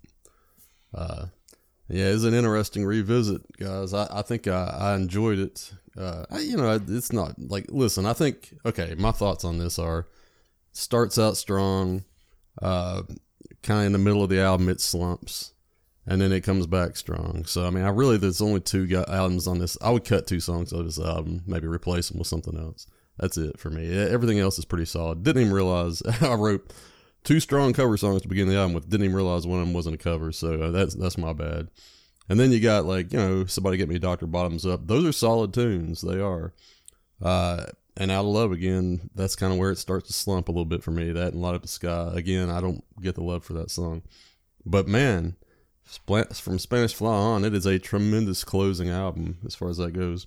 S3: Uh, yeah, it's an interesting revisit, guys. I, I think I, I enjoyed it. Uh, I, you know, it's not like, listen, I think, okay, my thoughts on this are, starts out strong, uh, kind of in the middle of the album, it slumps. And then it comes back strong. So, I mean, I really, there's only two albums on this. I would cut two songs out of this album, maybe replace them with something else. That's it for me. Everything else is pretty solid. Didn't even realize I wrote two strong cover songs to begin the album with. Didn't even realize one of them wasn't a cover. So that's that's my bad. And then you got, like, you know, Somebody Get Me Doctor Bottoms Up. Those are solid tunes. They are. Uh, and Out of Love, again, that's kind of where it starts to slump a little bit for me. That and Light Up the Sky. Again, I don't get the love for that song. But, man, from Spanish Fly on, it is a tremendous closing album as far as that goes.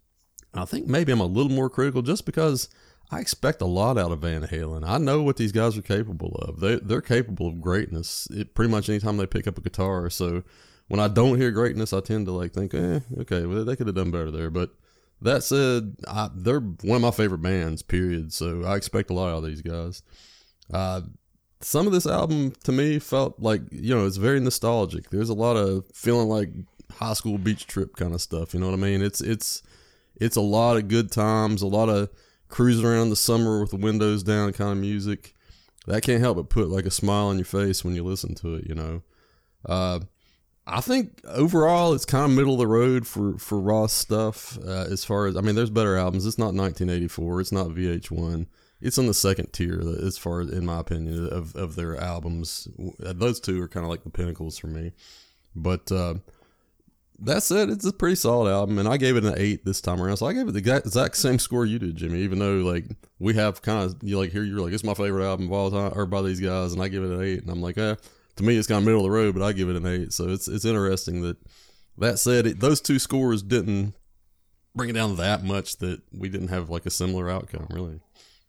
S3: I think maybe I'm a little more critical just because I expect a lot out of Van Halen. I know what these guys are capable of. They, they're capable of greatness it, pretty much anytime they pick up a guitar. So when I don't hear greatness, I tend to like think, eh, okay, well, they could have done better there. But that said, I, they're one of my favorite bands, period. So I expect a lot out of these guys. Uh, Some of this album, to me, felt like, you know, it's very nostalgic. There's a lot of feeling like high school beach trip kind of stuff, you know what I mean? It's it's it's a lot of good times, a lot of cruising around the summer with the windows down kind of music. That can't help but put, like, a smile on your face when you listen to it, you know? Uh, I think, overall, it's kind of middle of the road for, for Ross stuff, uh, as far as, I mean, there's better albums. It's not nineteen eighty-four. It's not V H one. It's on the second tier, as far as, in my opinion, of, of their albums. Those two are kind of like the pinnacles for me. But uh, that said, it's a pretty solid album, and I gave it an eight this time around. So I gave it the exact same score you did, Jimmy. Even though like we have kind of you like here, you're like it's my favorite album of all time, or by these guys, and I give it an eight, and I'm like, eh. To me, it's kind of middle of the road, but I give it an eight. So it's it's interesting that. That said, it, those two scores didn't bring it down that much that we didn't have like a similar outcome, really.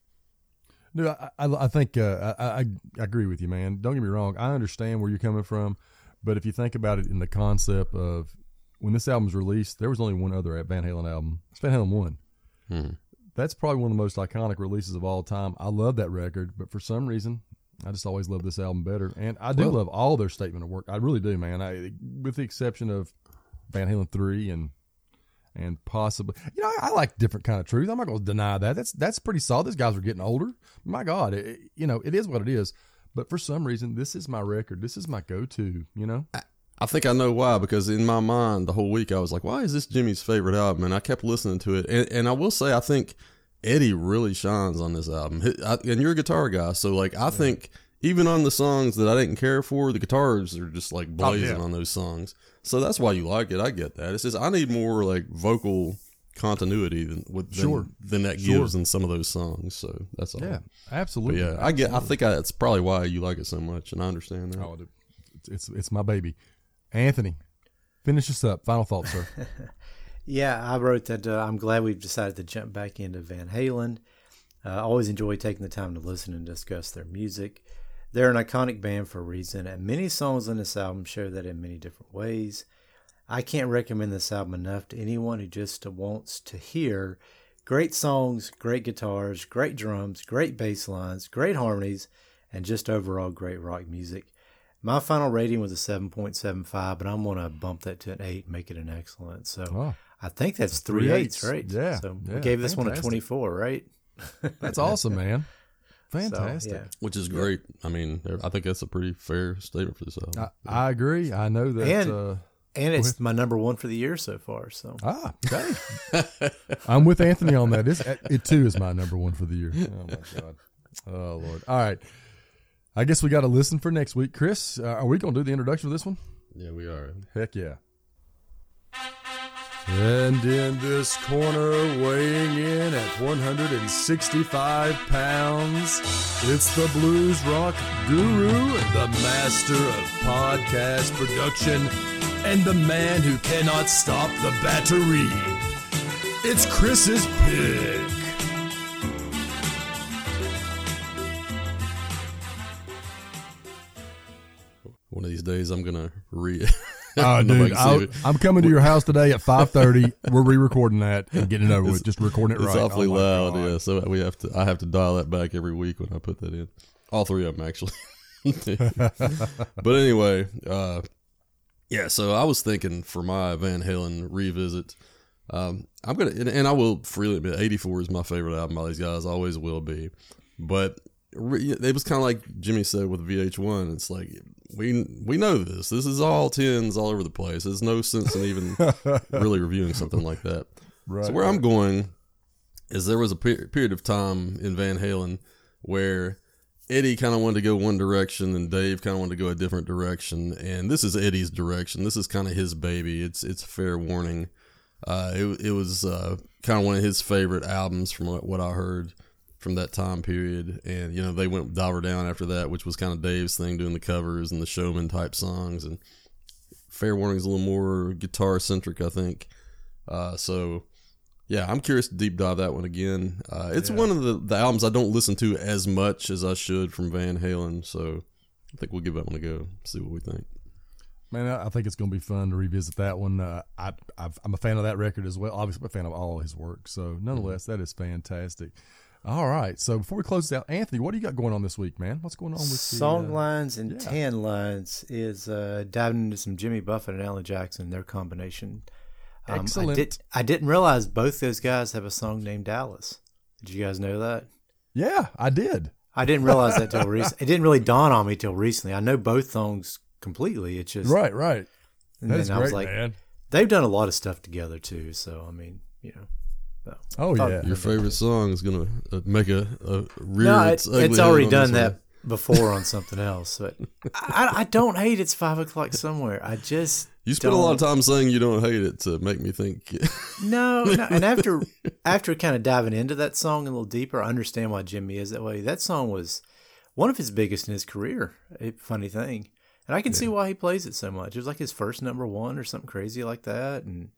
S6: No, I, I, I think uh, I, I, I agree with you, man. Don't get me wrong. I understand where you're coming from, but if you think about it in the concept of when this album was released, there was only one other Van Halen album. It's Van Halen one.
S3: Hmm.
S6: That's probably one of the most iconic releases of all time. I love that record, but for some reason, I just always love this album better. And I do
S3: well,
S6: love all their statement of work. I really do, man. I, with the exception of Van Halen three and and possibly, you know, I, I like different kind of truth. I'm not going to deny that. That's that's pretty solid. These guys are getting older. My God, it, you know, it is what it is. But for some reason, this is my record. This is my go-to, you know?
S3: I, I think I know why, because in my mind, the whole week, I was like, why is this Jimmy's favorite album? And I kept listening to it. And, and I will say, I think Eddie really shines on this album. I, and you're a guitar guy, so, like, I yeah. think even on the songs that I didn't care for, the guitars are just, like, blazing oh, yeah. on those songs. So that's why you like it. I get that. It's just I need more like vocal continuity than than,
S6: sure.
S3: than that
S6: sure.
S3: gives in some of those songs. So that's all.
S6: Yeah, absolutely.
S3: But yeah,
S6: absolutely.
S3: I get. I think I, that's probably why you like it so much, and I understand that.
S6: Oh, it's it's, it's my baby. Anthony, finish us up. Final thoughts, sir.
S5: Yeah, I wrote that uh, I'm glad we've decided to jump back into Van Halen. Uh, I always enjoy taking the time to listen and discuss their music. They're an iconic band for a reason, and many songs on this album show that in many different ways. I can't recommend this album enough to anyone who just wants to hear great songs, great guitars, great drums, great bass lines, great harmonies, and just overall great rock music. My final rating was a seven point seven five, but I'm going to bump that to an eight and make it an excellent. So
S6: Oh,
S5: I think that's
S6: three
S5: three
S6: eights.
S5: eights, right?
S6: Yeah,
S5: So
S6: yeah,
S5: we gave this one a
S6: fantastic.
S5: twenty-four, right?
S6: that's awesome, man.
S5: So,
S6: Fantastic.
S5: yeah.
S3: Which is great. I mean, I think that's a pretty fair statement for this album.
S6: I, I agree. I know that.
S5: And-
S6: uh,
S5: And it's my number one for the year so far. So
S6: ah, okay. I'm with Anthony on that. It's, it too is my number one for the year. Oh my god. Oh Lord. All right. I guess we got to listen for next week. Chris, uh, are we going to do the introduction for this one?
S3: Yeah, we are.
S6: Heck yeah. And in this corner, weighing in at one hundred sixty-five pounds, it's the blues rock guru, the master of podcast production, and the man who cannot stop the battery. It's Chris's pick.
S3: One of these days, I'm gonna re.
S6: Oh,
S3: Nobody
S6: dude,
S3: can see
S6: I'll,
S3: it.
S6: I'm coming to your house today at five thirty. We're re-recording that and getting it over with. Just recording it
S3: It's
S6: right.
S3: awfully
S6: Oh, my
S3: loud,
S6: God.
S3: yeah. So we have to. I have to dial that back every week when I put that in. All three of them, actually. But anyway, uh, yeah. So I was thinking for my Van Halen revisit, um, I'm gonna, and, and I will freely admit, eighty-four is my favorite album by these guys. Always will be. But re- it was kind of like Jimmy said with V H one. It's like we we know this. This is all tens all over the place. There's no sense in even really reviewing something like that.
S6: Right,
S3: So where
S6: right.
S3: I'm going is there was a per- period of time in Van Halen where Eddie kind of wanted to go one direction and Dave kind of wanted to go a different direction. And this is Eddie's direction. This is kind of his baby. It's it's fair warning. Uh, it it was uh, kind of one of his favorite albums from what, what I heard from that time period. And you know they went Diver Down after that, which was kind of Dave's thing, doing the covers and the showman type songs. And Fair Warning's a little more guitar centric, I think. Uh, so. Yeah, I'm curious to deep dive that one again. Uh, it's
S6: Yeah.
S3: one of the, the albums I don't listen to as much as I should from Van Halen, so I think we'll give that one a go, see what we think.
S6: Man, I I think it's going to be fun to revisit that one. Uh, I, I've, I'm a fan of that record as well. Obviously, I'm a fan of all his work. So, nonetheless, that is fantastic. All right. So, before we close this out, Anthony, what do you got going on this week, man? What's going on with the
S5: Song
S6: uh,
S5: Lines and
S6: yeah.
S5: Tan Lines is uh, diving into some Jimmy Buffett and Alan Jackson, their combination. Um,
S6: Excellent.
S5: I, did, I didn't realize both those guys have a song named Dallas. Did you guys know that?
S6: Yeah, I did.
S5: I didn't realize that till recently. It didn't really dawn on me till recently. I know both songs completely. It's just
S6: Right, right.
S5: And
S6: That is
S5: then I
S6: great,
S5: was like,
S6: man.
S5: they've done a lot of stuff together too. So I mean, you know. So.
S6: Oh,
S5: Thought-
S6: yeah.
S3: Your favorite song is going to uh, make a, a rear
S5: No,
S3: its
S5: it,
S3: ugly
S5: it's
S3: head
S5: already
S3: on
S5: done
S3: this
S5: that
S3: one.
S5: before on something else. But I, I don't hate It's Five O'Clock Somewhere. I just
S3: You spent a
S5: don't-
S3: lot of time saying you don't hate it to make me think.
S5: No, no. And after after kind of diving into that song a little deeper, I understand why Jimmy is that way. That song was one of his biggest in his career. A funny thing, and I can see why he plays it so much. It was like his first number one or something crazy like that, and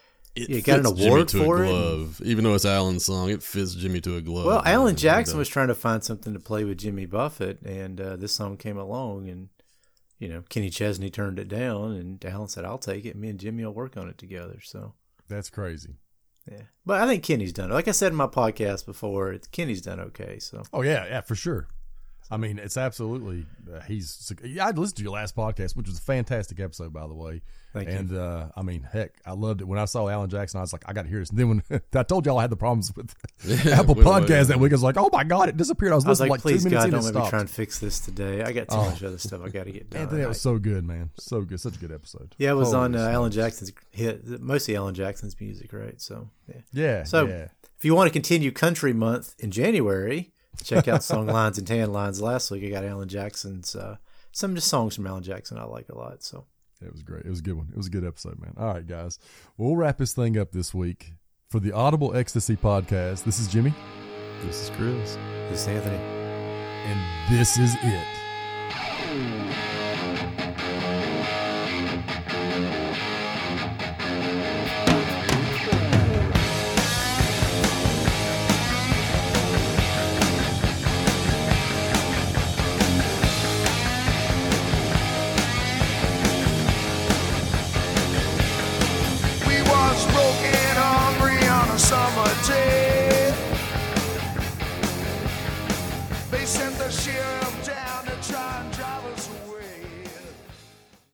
S3: It
S5: Yeah, got an
S3: fits
S5: award
S3: Jimmy to
S5: for
S3: a
S5: it.
S3: glove. Even though it's Alan's song, it fits Jimmy to a glove.
S5: well, Alan
S3: And,
S5: Jackson
S3: uh,
S5: was trying to find something to play with Jimmy Buffett, and uh, this song came along, and you know Kenny Chesney turned it down, and Alan said, "I'll take it." Me and Jimmy will work on it together. So.
S6: That's crazy.
S5: Yeah, but I think Kenny's done it. Like I said in my podcast before, it's, Kenny's done okay. So
S6: Oh, yeah, yeah, for sure. I mean, it's absolutely, uh, he's, yeah, I listened to your last podcast, which was a fantastic episode, by the way.
S5: Thank you.
S6: and, uh, I mean, heck, I loved it. When I saw Alan Jackson, I was like, I got to hear this. And then when I told y'all I had the problems with
S3: Yeah,
S6: Apple
S3: it went away.
S6: Podcast that week, I was like, oh my God, it disappeared. I was
S5: I was
S6: listening
S5: like,
S6: like,
S5: please
S6: two minutes
S5: God,
S6: in
S5: don't
S6: and
S5: make me
S6: stopped.
S5: try and fix this today. I got too
S6: Oh.
S5: much other stuff I got to get done.
S6: Anthony, that was
S5: I-
S6: so good, man. So good. Such a good episode.
S5: yeah, it was
S6: Holy
S5: on uh, Alan
S6: smokes.
S5: Jackson's hit, mostly Alan Jackson's music, right? So yeah.
S6: Yeah.
S5: So
S6: yeah.
S5: if you want to continue Country Month in January, check out Song Lines and Tan Lines. Last week I got Alan Jackson's uh, some just songs from Alan Jackson I like a lot. So
S6: It was great. It was a good one. It was a good episode, man. All right, guys. We'll wrap this thing up this week. For the Audible Ecstasy podcast, this is Jimmy,
S3: This is Chris.
S5: this is Anthony.
S6: and this is it.
S7: the sheriff down.